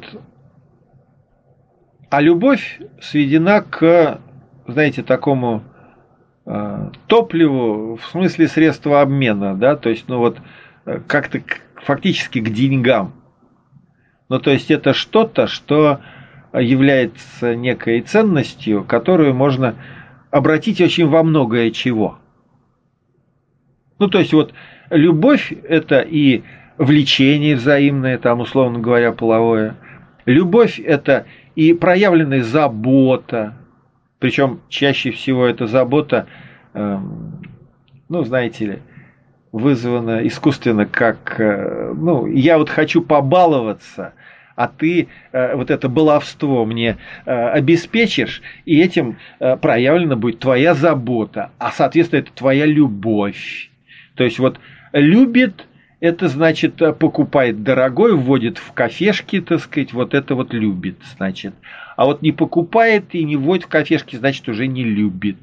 а любовь сведена к, знаете, такому топливу, в смысле средства обмена, да, то есть, ну вот, как-то фактически к деньгам. Ну, то есть, это что-то, что является некой ценностью, которую можно обратить очень во многое чего. Ну, то есть, вот, любовь – это и влечение взаимное, там, условно говоря, половое. Любовь – это и проявленная забота. Причем чаще всего эта забота, ну, знаете ли, вызвана искусственно как, ну, я вот хочу побаловаться, а ты вот это баловство мне обеспечишь, и этим проявлена будет твоя забота, а, соответственно, это твоя любовь. То есть, вот, любит, это значит, покупает дорогой, вводит в кафешки, так сказать, вот это вот любит, значит. А вот не покупает и не вводит в кафешки, значит, уже не любит.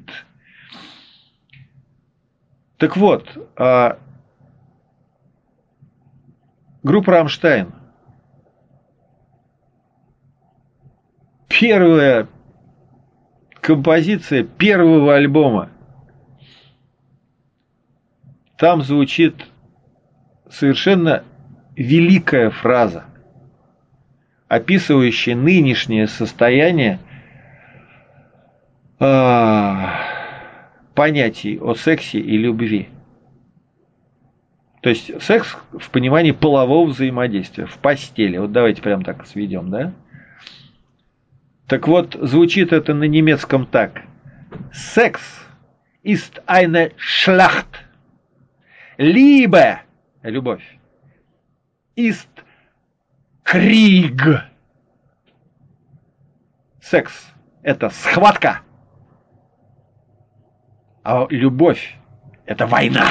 Так вот, группа «Рамштайн». Первая композиция первого альбома. Там звучит совершенно великая фраза, описывающая нынешнее состояние понятий о сексе и любви. То есть секс в понимании полового взаимодействия в постели. Вот давайте прям так сведем, да? Так вот, звучит это на немецком так. Секс ist eine Schlacht. Liebe, любовь, ist Krieg. Секс – это схватка, а любовь – это война.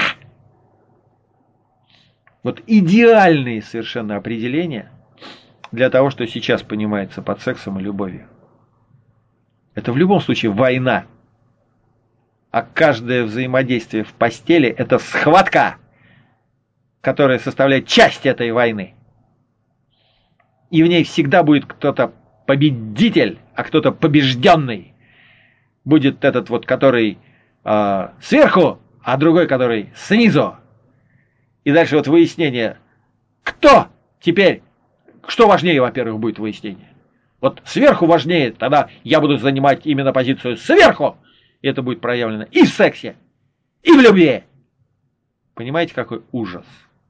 Вот идеальные совершенно определения для того, что сейчас понимается под сексом и любовью. Это в любом случае война. А каждое взаимодействие в постели – это схватка, которая составляет часть этой войны. И в ней всегда будет кто-то победитель, а кто-то побежденный. Будет этот вот, который сверху, а другой, который снизу. И дальше вот выяснение, кто теперь, что важнее, во-первых, будет выяснение. Вот сверху важнее, тогда я буду занимать именно позицию сверху. И это будет проявлено и в сексе, и в любви. Понимаете, какой ужас?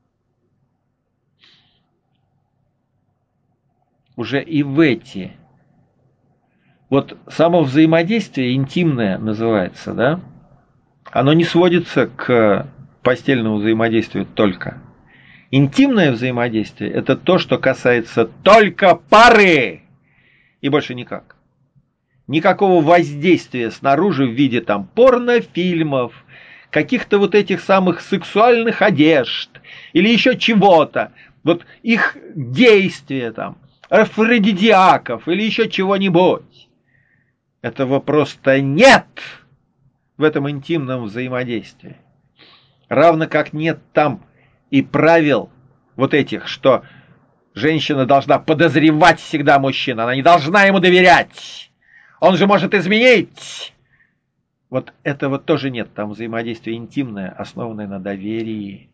Уже и в эти. Вот само взаимодействие интимное называется, да? Оно не сводится к постельному взаимодействию только. Интимное взаимодействие – это то, что касается только пары. И больше никак. Никакого воздействия снаружи в виде там порнофильмов, каких-то вот этих самых сексуальных одежд или еще чего-то. Вот их действия там, афродизиаков или еще чего-нибудь. Этого просто нет в этом интимном взаимодействии. Равно как нет там и правил вот этих, что женщина должна подозревать всегда мужчину, она не должна ему доверять. Он же может изменить. Вот этого тоже нет. Там взаимодействие интимное, основанное на доверии,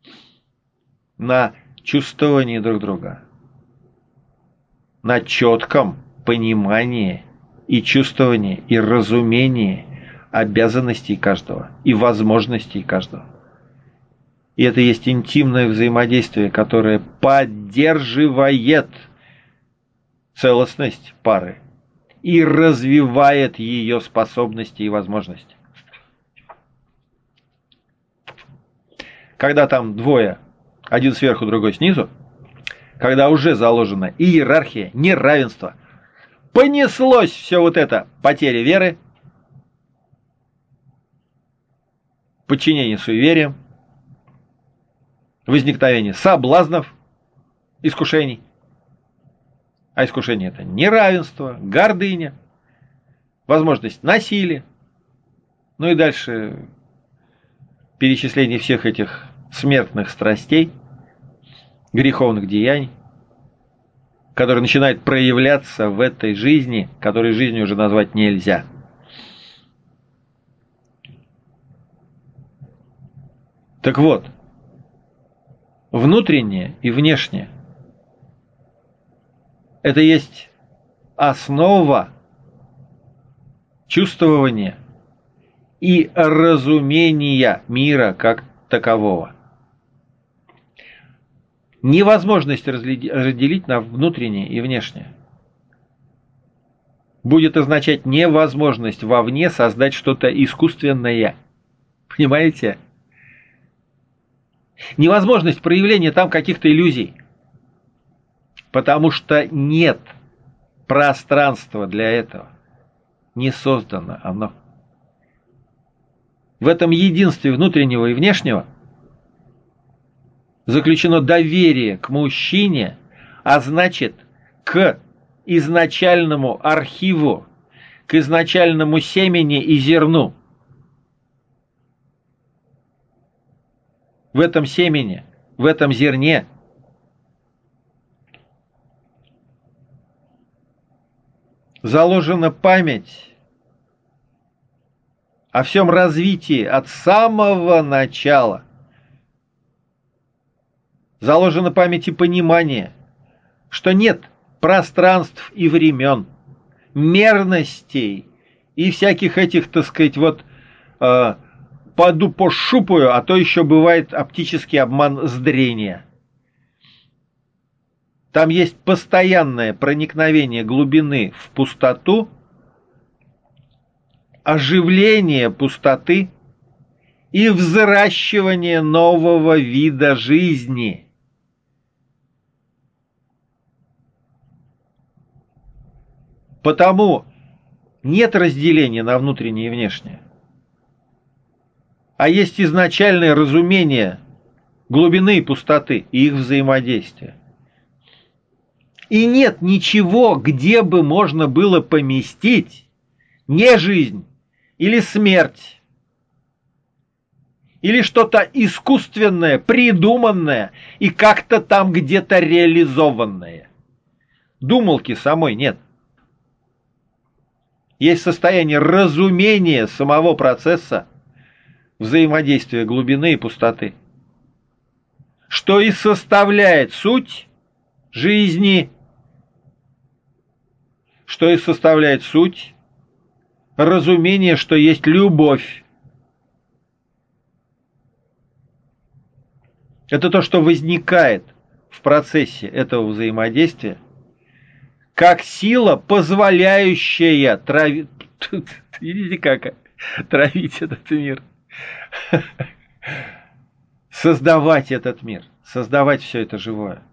на чувствовании друг друга, на четком понимании и чувствование, и разумение обязанностей каждого, и возможностей каждого. И это есть интимное взаимодействие, которое поддерживает целостность пары и развивает ее способности и возможности. Когда там двое, один сверху, другой снизу, когда уже заложена иерархия, неравенство, понеслось все вот это, потеря веры, подчинение суевериям, возникновение соблазнов, искушений. А искушение это неравенство, гордыня, возможность насилия. Ну и дальше перечисление всех этих смертных страстей, греховных деяний, которые начинают проявляться в этой жизни, которой жизнью уже назвать нельзя. Так вот, внутреннее и внешнее – это есть основа чувствования и разумения мира как такового. Невозможность разделить на внутреннее и внешнее будет означать невозможность вовне создать что-то искусственное. Понимаете? Невозможность проявления там каких-то иллюзий. Потому что нет пространства для этого. Не создано оно. В этом единстве внутреннего и внешнего заключено доверие к мужчине, а значит, к изначальному архиву, к изначальному семени и зерну. В этом семени, в этом зерне заложена память о всем развитии от самого начала. Заложена память и понимание, что нет пространств и времен, мерностей и всяких этих, так сказать, вот пойду пошупаю, а то еще бывает оптический обман зрения. Там есть постоянное проникновение глубины в пустоту, оживление пустоты и взращивание нового вида жизни. Потому нет разделения на внутреннее и внешнее, а есть изначальное разумение глубины и пустоты и их взаимодействия. И нет ничего, где бы можно было поместить не жизнь или смерть, или что-то искусственное, придуманное и как-то там где-то реализованное. Думалки самой нет. Есть состояние разумения самого процесса взаимодействия глубины и пустоты, что и составляет суть жизни, что и составляет суть разумения, что есть любовь. Это то, что возникает в процессе этого взаимодействия, как сила, позволяющая травить... Видите, как травить этот мир? Создавать этот мир, создавать все это живое.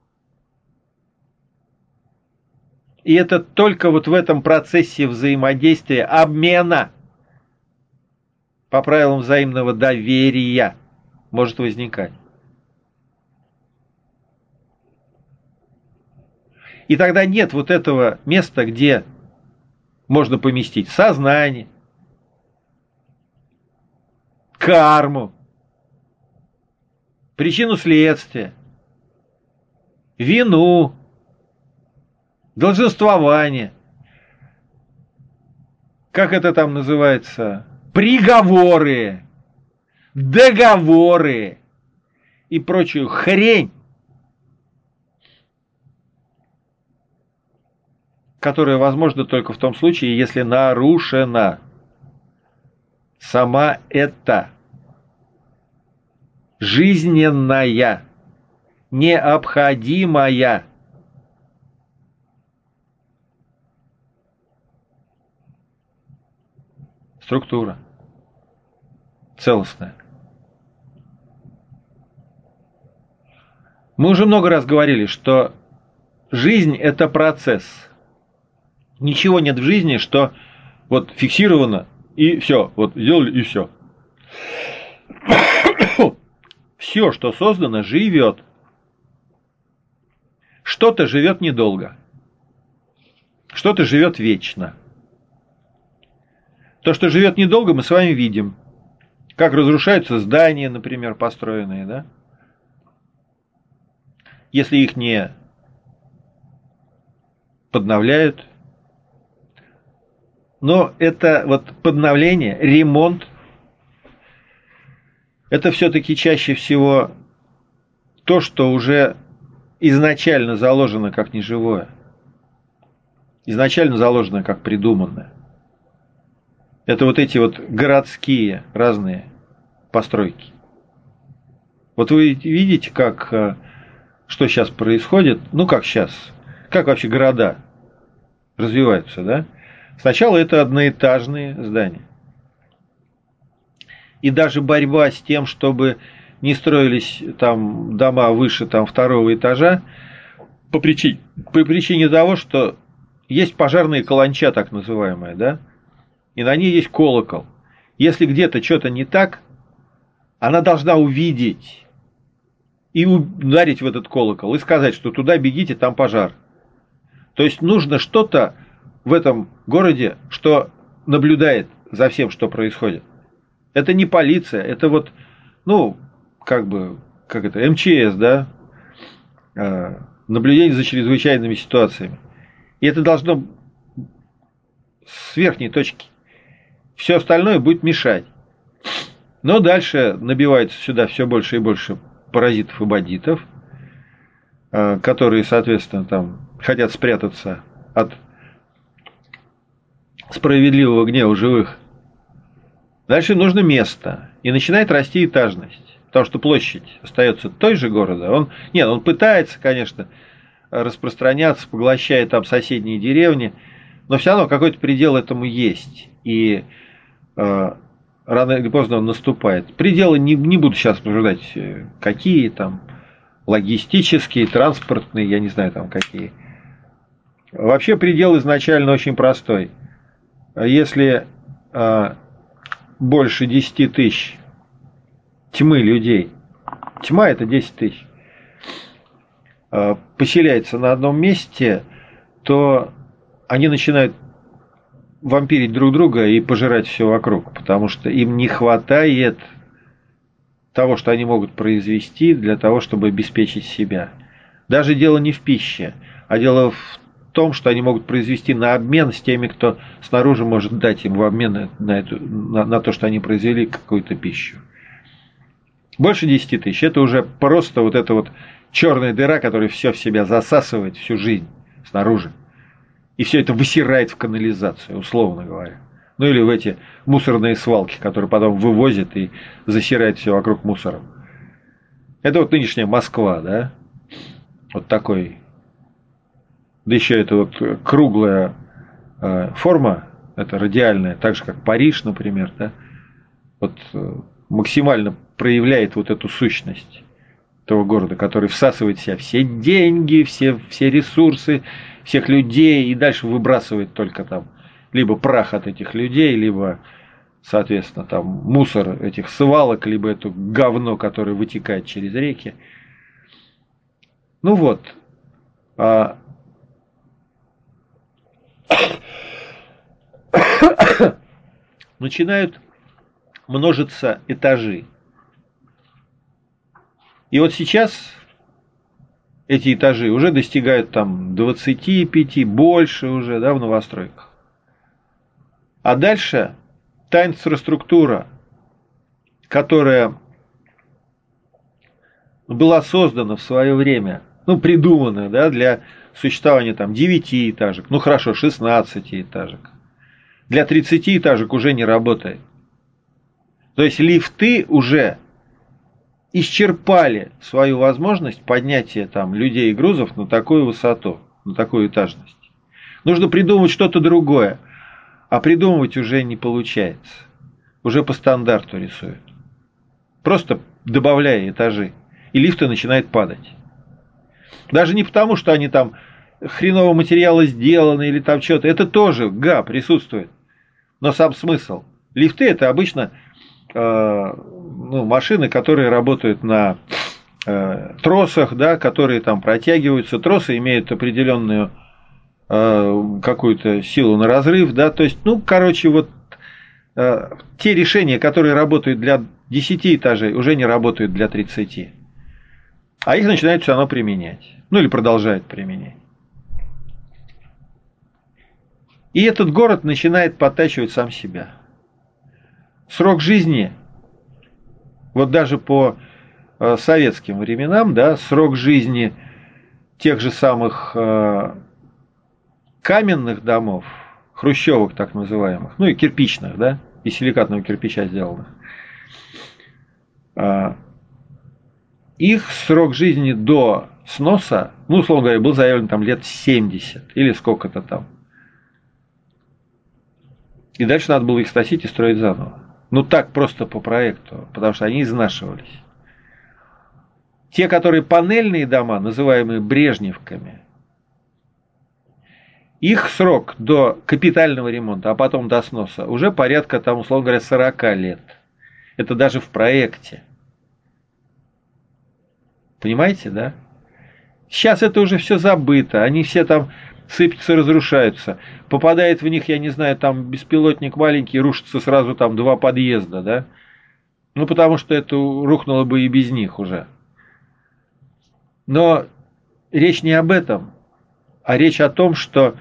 И это только вот в этом процессе взаимодействия, обмена по правилам взаимного доверия может возникать. И тогда нет вот этого места, где можно поместить сознание, карму, причину следствия, вину, долженствование. Как это там называется? Приговоры, договоры и прочую хрень. которое возможно только в том случае, если нарушена сама эта жизненная, необходимая структура, целостная. Мы уже много раз говорили, что жизнь – это процесс. Ничего нет в жизни, что вот фиксировано, и все, вот сделали, и все. Все, что создано, живет. Что-то живет недолго. Что-то живет вечно. То, что живет недолго, мы с вами видим. Как разрушаются здания, например, построенные, да? Если их не подновляют. Но это вот подновление, ремонт, это все-таки чаще всего то, что уже изначально заложено как неживое. Изначально заложено как придуманное. Это вот эти вот городские разные постройки. Вот вы видите, как, что сейчас происходит, ну как сейчас, как вообще города развиваются, да? Сначала это одноэтажные здания. И даже борьба с тем, чтобы не строились там дома выше там, второго этажа, по причине того, что есть пожарные каланча, так называемая, да? И на ней есть колокол. Если где-то что-то не так, она должна увидеть и ударить в этот колокол, и сказать, что туда бегите, там пожар. То есть нужно что-то в этом городе, что наблюдает за всем, что происходит. Это не полиция, это вот, ну, как это, МЧС, да, наблюдение за чрезвычайными ситуациями. И это должно с верхней точки. Все остальное будет мешать. Но дальше набивается сюда все больше и больше паразитов и бандитов, которые, соответственно, там хотят спрятаться от справедливого гнева живых. Дальше им нужно место. И начинает расти этажность. Потому что площадь остается той же города. Он пытается, конечно, распространяться, поглощая там соседние деревни, но все равно какой-то предел этому есть. И рано или поздно он наступает. Пределы не буду сейчас обсуждать, какие там, логистические, транспортные, я не знаю там какие. Вообще предел изначально очень простой. Если больше 10 тысяч тьмы людей, тьма это 10 тысяч, поселяется на одном месте, то они начинают вампирить друг друга и пожирать все вокруг, потому что им не хватает того, что они могут произвести для того, чтобы обеспечить себя. Даже дело не в пище, а дело в том, что они могут произвести на обмен с теми, кто снаружи может дать им в обмен на то, что они произвели какую-то пищу. Больше 10 тысяч – это уже просто вот эта вот черная дыра, которая все в себя засасывает всю жизнь снаружи. И все это высирает в канализацию, условно говоря. Ну или в эти мусорные свалки, которые потом вывозят и засирают все вокруг мусором. Это вот нынешняя Москва, да? Вот такой. Да еще это вот круглая форма, это радиальная, так же как Париж, например, да? Вот максимально проявляет вот эту сущность того города, который всасывает в себя все деньги, все ресурсы, всех людей и дальше выбрасывает только там либо прах от этих людей, либо, соответственно, там мусор этих свалок, либо это говно, которое вытекает через реки. Ну вот. Начинают множиться этажи. И вот сейчас эти этажи уже достигают там 25, больше уже, да, в новостройках. А дальше та инфраструктура, которая была создана в свое время, ну, придумана, да, для существования там 9-этажек, ну хорошо, 16-этажек. Для 30-этажек уже не работает. То есть лифты уже исчерпали свою возможность поднятия там людей и грузов на такую высоту, на такую этажность. Нужно придумать что-то другое, а придумывать уже не получается. Уже по стандарту рисуют. Просто добавляя этажи, и лифты начинают падать. Даже не потому, что они там хренового материала сделаны или там что-то. Это тоже, присутствует. Но сам смысл. Лифты это обычно машины, которые работают на тросах, да, которые там протягиваются. Тросы имеют определенную какую-то силу на разрыв. Да, то есть, те решения, которые работают для 10 этажей, уже не работают для 30. А их начинают все равно применять. Ну или продолжают применять. И этот город начинает подтачивать сам себя. Срок жизни, вот даже по советским временам, да, срок жизни тех же самых каменных домов, хрущевок так называемых, ну и кирпичных, да, из силикатного кирпича сделанных, их срок жизни до сноса, условно говоря, был заявлен там лет 70 или сколько-то там. И дальше надо было их сносить и строить заново. Так просто по проекту, потому что они изнашивались. Те, которые панельные дома, называемые брежневками, их срок до капитального ремонта, а потом до сноса, уже порядка, там, условно говоря, 40 лет. Это даже в проекте. Понимаете, да? Сейчас это уже все забыто. Они все там сыпятся, разрушаются. Попадает в них, я не знаю, там беспилотник маленький, рушится сразу там 2 подъезда, да? Потому что это рухнуло бы и без них уже. Но речь не об этом, а речь о том, что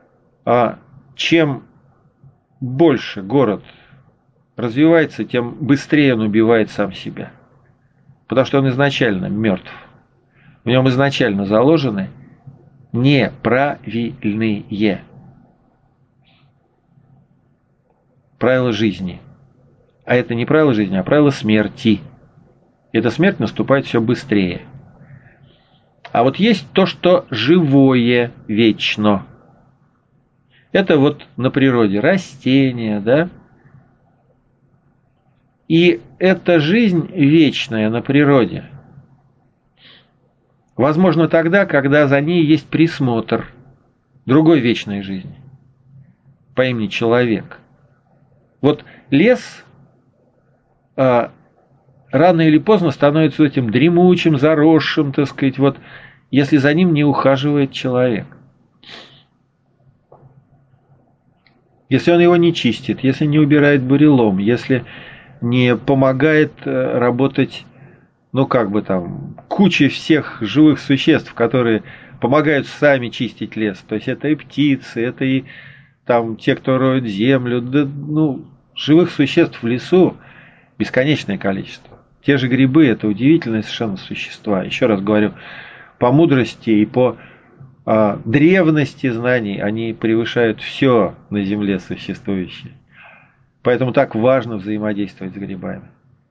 чем больше город развивается, тем быстрее он убивает сам себя. Потому что он изначально мертв. В нем изначально заложены неправильные правила жизни. А это не правила жизни, а правила смерти. И эта смерть наступает все быстрее. А вот есть то, что живое вечно. Это вот на природе растения, да? И эта жизнь вечная на природе возможно тогда, когда за ней есть присмотр другой вечной жизни по имени человек. Вот лес рано или поздно становится этим дремучим, заросшим, так сказать, вот, если за ним не ухаживает человек. Если он его не чистит, если не убирает бурелом, если не помогает работать, куче всех живых существ, которые помогают сами чистить лес. То есть это и птицы, это и там те, кто роют землю. Живых существ в лесу бесконечное количество. Те же грибы – это удивительные совершенно существа. Еще раз говорю, по мудрости и по древности знаний они превышают все на Земле существующее. Поэтому так важно взаимодействовать с грибами.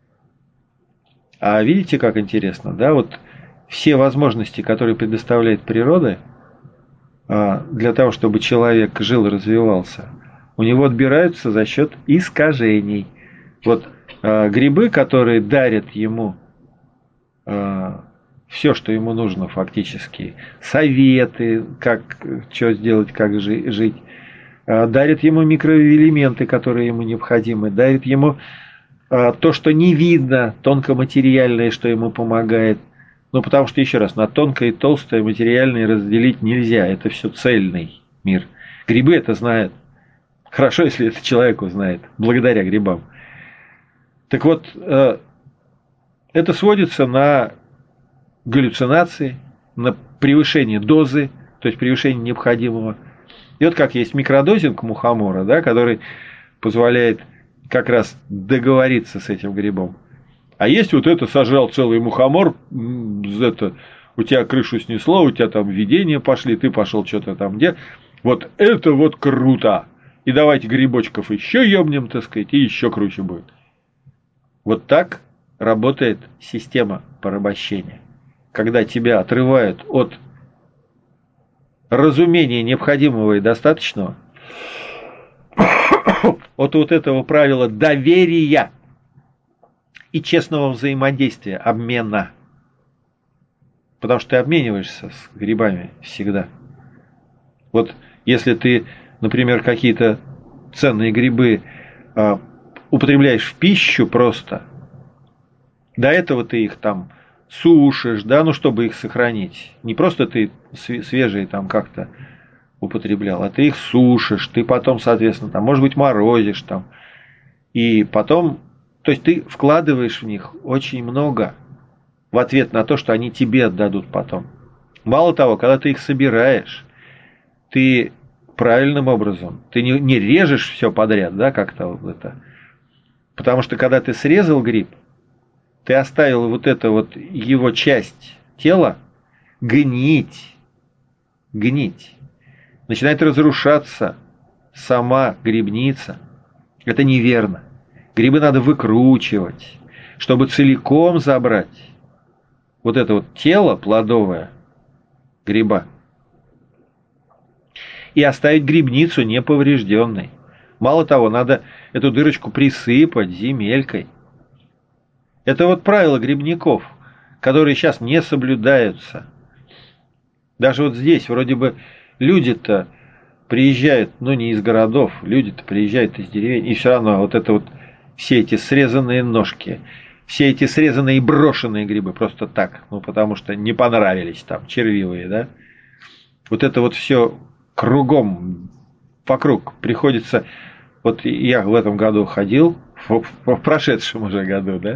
А видите, как интересно, да? Вот все возможности, которые предоставляет природа для того, чтобы человек жил и развивался, у него отбираются за счет искажений. Вот грибы, которые дарят ему все, что ему нужно фактически, советы, как что сделать, как жить, дарят ему микроэлементы, которые ему необходимы, дарят ему то, что не видно, тонкоматериальное, что ему помогает. Потому что, еще раз, на тонкое и толстое материальное разделить нельзя. Это все цельный мир. Грибы это знают. Хорошо, если это человек узнает, благодаря грибам. Так вот, это сводится на галлюцинации, на превышение дозы, то есть превышение необходимого. И вот как есть микродозинг мухомора, да, который позволяет как раз договориться с этим грибом. А есть вот это, сожрал целый мухомор, у тебя крышу снесло, у тебя там видения пошли, ты пошел что-то там где. Вот это вот круто! И давайте грибочков еще ёбнем, так сказать, и еще круче будет. Вот так работает система порабощения. Когда тебя отрывают от разумения необходимого и достаточного, от вот этого правила доверия и честного взаимодействия, обмена. Потому что ты обмениваешься с грибами всегда. Вот если ты, например, какие-то ценные грибы употребляешь в пищу просто, до этого ты их там сушишь, да, ну чтобы их сохранить. Не просто ты свежие там как-то употреблял, а ты их сушишь, ты потом, соответственно, там, может быть, морозишь там. И потом, то есть ты вкладываешь в них очень много в ответ на то, что они тебе отдадут потом. Мало того, когда ты их собираешь, ты правильным образом, ты не режешь все подряд, да, как-то вот это. Потому что когда ты срезал гриб, ты оставил вот эту вот его часть тела гнить. Начинает разрушаться сама грибница. Это неверно. Грибы надо выкручивать, чтобы целиком забрать вот это вот тело плодовое гриба и оставить грибницу неповрежденной. Мало того, надо эту дырочку присыпать земелькой. Это вот правила грибников, которые сейчас не соблюдаются. Даже вот здесь вроде бы люди-то приезжают, ну не из городов, люди-то приезжают из деревень, и все равно вот это вот все эти срезанные ножки, все эти срезанные и брошенные грибы просто так, ну потому что не понравились там червивые, да. Вот это вот все кругом, вокруг приходится. Вот я в этом году ходил, в прошедшем уже году, да,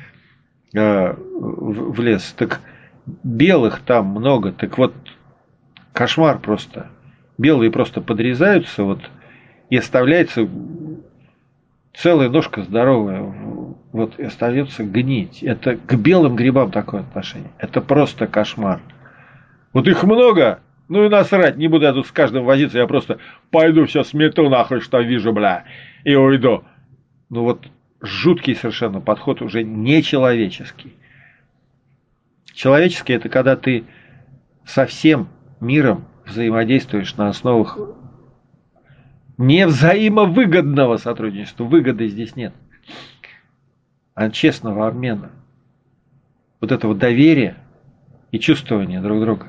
в лес, так белых там много, так вот кошмар просто. Белые просто подрезаются, вот, и оставляется целая ножка здоровая, вот, и остается гнить. Это к белым грибам такое отношение. Это просто кошмар. Вот их много, ну и насрать, не буду я тут с каждым возиться, я просто пойду все смету нахуй, что вижу, бля, и уйду. Ну вот жуткий совершенно подход, уже нечеловеческий. Человеческий — это когда ты со всем миром взаимодействуешь на основах не взаимовыгодного сотрудничества, выгоды здесь нет, а честного обмена. Вот этого доверия и чувствования друг друга.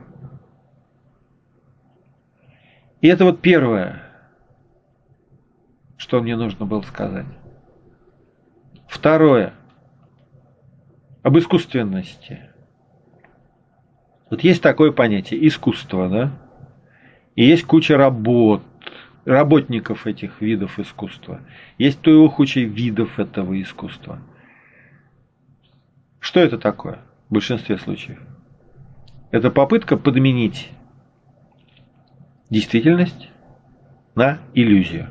И это вот первое, что мне нужно было сказать. Второе. Об искусственности. Вот есть такое понятие искусство, да? И есть куча работников этих видов искусства. Есть то и куча видов этого искусства. Что это такое в большинстве случаев? Это попытка подменить действительность на иллюзию.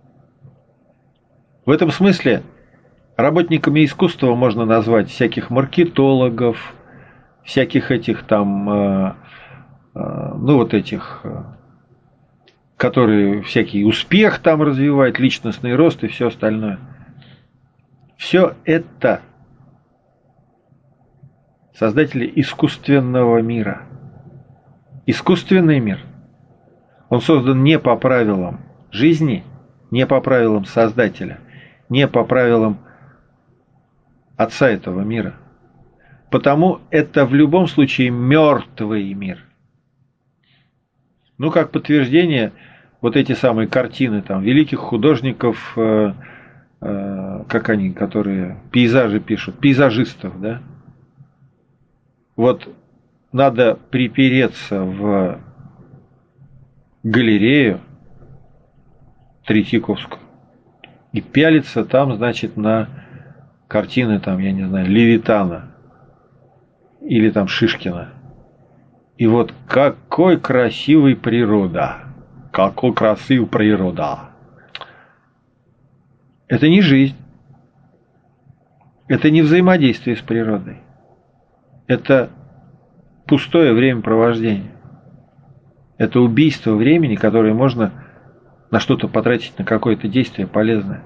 В этом смысле работниками искусства можно назвать всяких маркетологов, всяких этих там, ну вот этих, которые всякий успех там развивают, личностный рост и все остальное. Все это создатели искусственного мира. Искусственный мир, он создан не по правилам жизни, не по правилам Создателя, не по правилам Отца этого мира. Потому это в любом случае мертвый мир. Ну, как подтверждение, вот эти самые картины там великих художников, как они, которые пейзажи пишут, пейзажистов, да? Вот надо припереться в галерею Третьяковскую и пялиться там, значит, на картины, там, я не знаю, Левитана или там Шишкина. И вот какой красивый природа, какой красивый природа. Это не жизнь, это не взаимодействие с природой, это пустое времяпровождение. Это убийство времени, которое можно на что-то потратить, на какое-то действие полезное.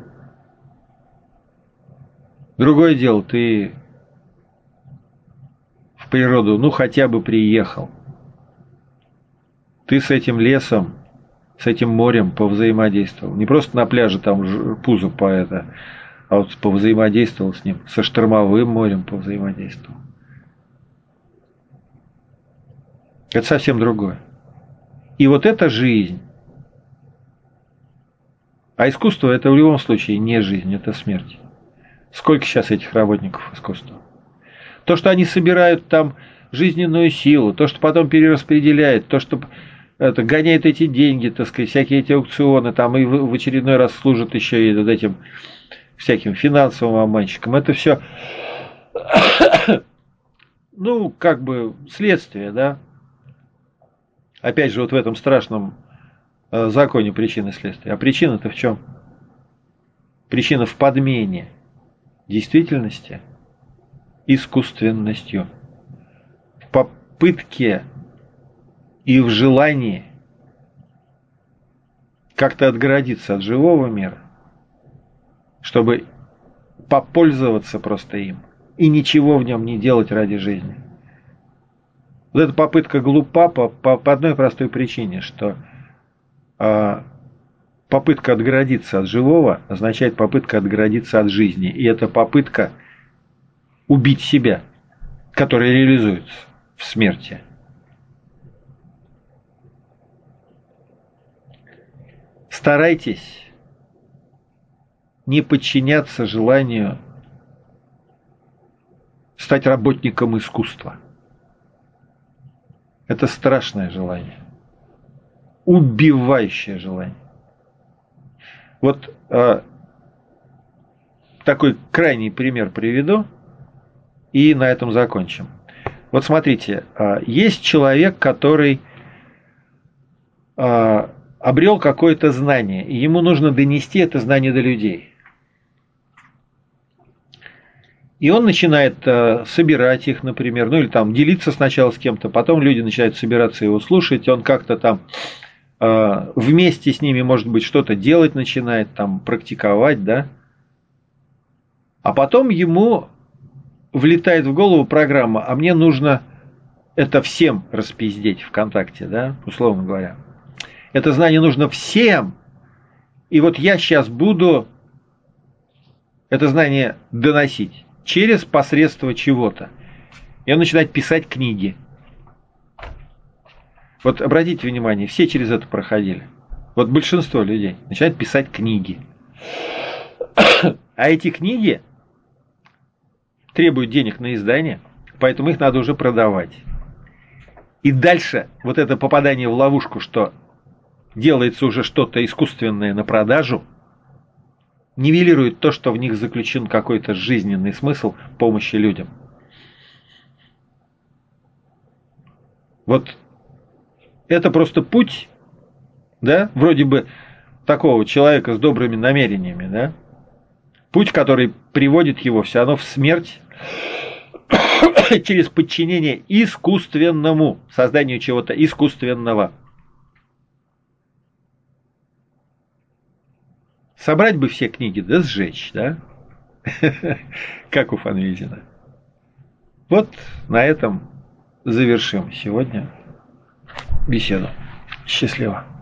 Другое дело, ты в природу, ну, хотя бы приехал. Ты с этим лесом, с этим морем повзаимодействовал. Не просто на пляже там пузо а вот повзаимодействовал с ним, со штормовым морем повзаимодействовал. Это совсем другое. И вот это жизнь. А искусство это в любом случае не жизнь, это смерть. Сколько сейчас этих работников искусства? То, что они собирают там жизненную силу, то, что потом перераспределяют, то, что это, гоняет эти деньги, так сказать, всякие эти аукционы, там и в очередной раз служат еще и вот этим всяким финансовым обманщикам. Это все, ну, как бы следствие, да. Опять же, вот в этом страшном законе причины и следствия. А причина-то в чем? Причина в подмене действительности искусственностью. В попытке и в желании как-то отгородиться от живого мира, чтобы попользоваться просто им и ничего в нем не делать ради жизни. Вот эта попытка глупа по одной простой причине, что попытка отгородиться от живого означает попытка отгородиться от жизни. И это попытка убить себя, которая реализуется в смерти. Старайтесь не подчиняться желанию стать работником искусства. Это страшное желание. Убивающее желание. Вот такой крайний пример приведу и на этом закончим. Вот смотрите, есть человек, который обрел какое-то знание, и ему нужно донести это знание до людей. И он начинает собирать их, например, ну или там делиться сначала с кем-то, потом люди начинают собираться его слушать, он как-то там вместе с ними, может быть, что-то делать начинает, там практиковать, да. А потом ему влетает в голову программа, а мне нужно это всем распиздеть ВКонтакте, да, условно говоря. Это знание нужно всем, и вот я сейчас буду это знание доносить через посредство чего-то. И он начинает писать книги. Вот обратите внимание, все через это проходили. Вот большинство людей начинают писать книги. А эти книги требуют денег на издание, поэтому их надо уже продавать. И дальше вот это попадание в ловушку, что делается уже что-то искусственное на продажу, нивелирует то, что в них заключен какой-то жизненный смысл помощи людям. Вот это просто путь, да, вроде бы такого человека с добрыми намерениями, да, путь, который приводит его все равно в смерть через подчинение искусственному, созданию чего-то искусственного. Собрать бы все книги, да сжечь, да? Как у Фанвизина. Вот на этом завершим сегодня беседу. Счастливо.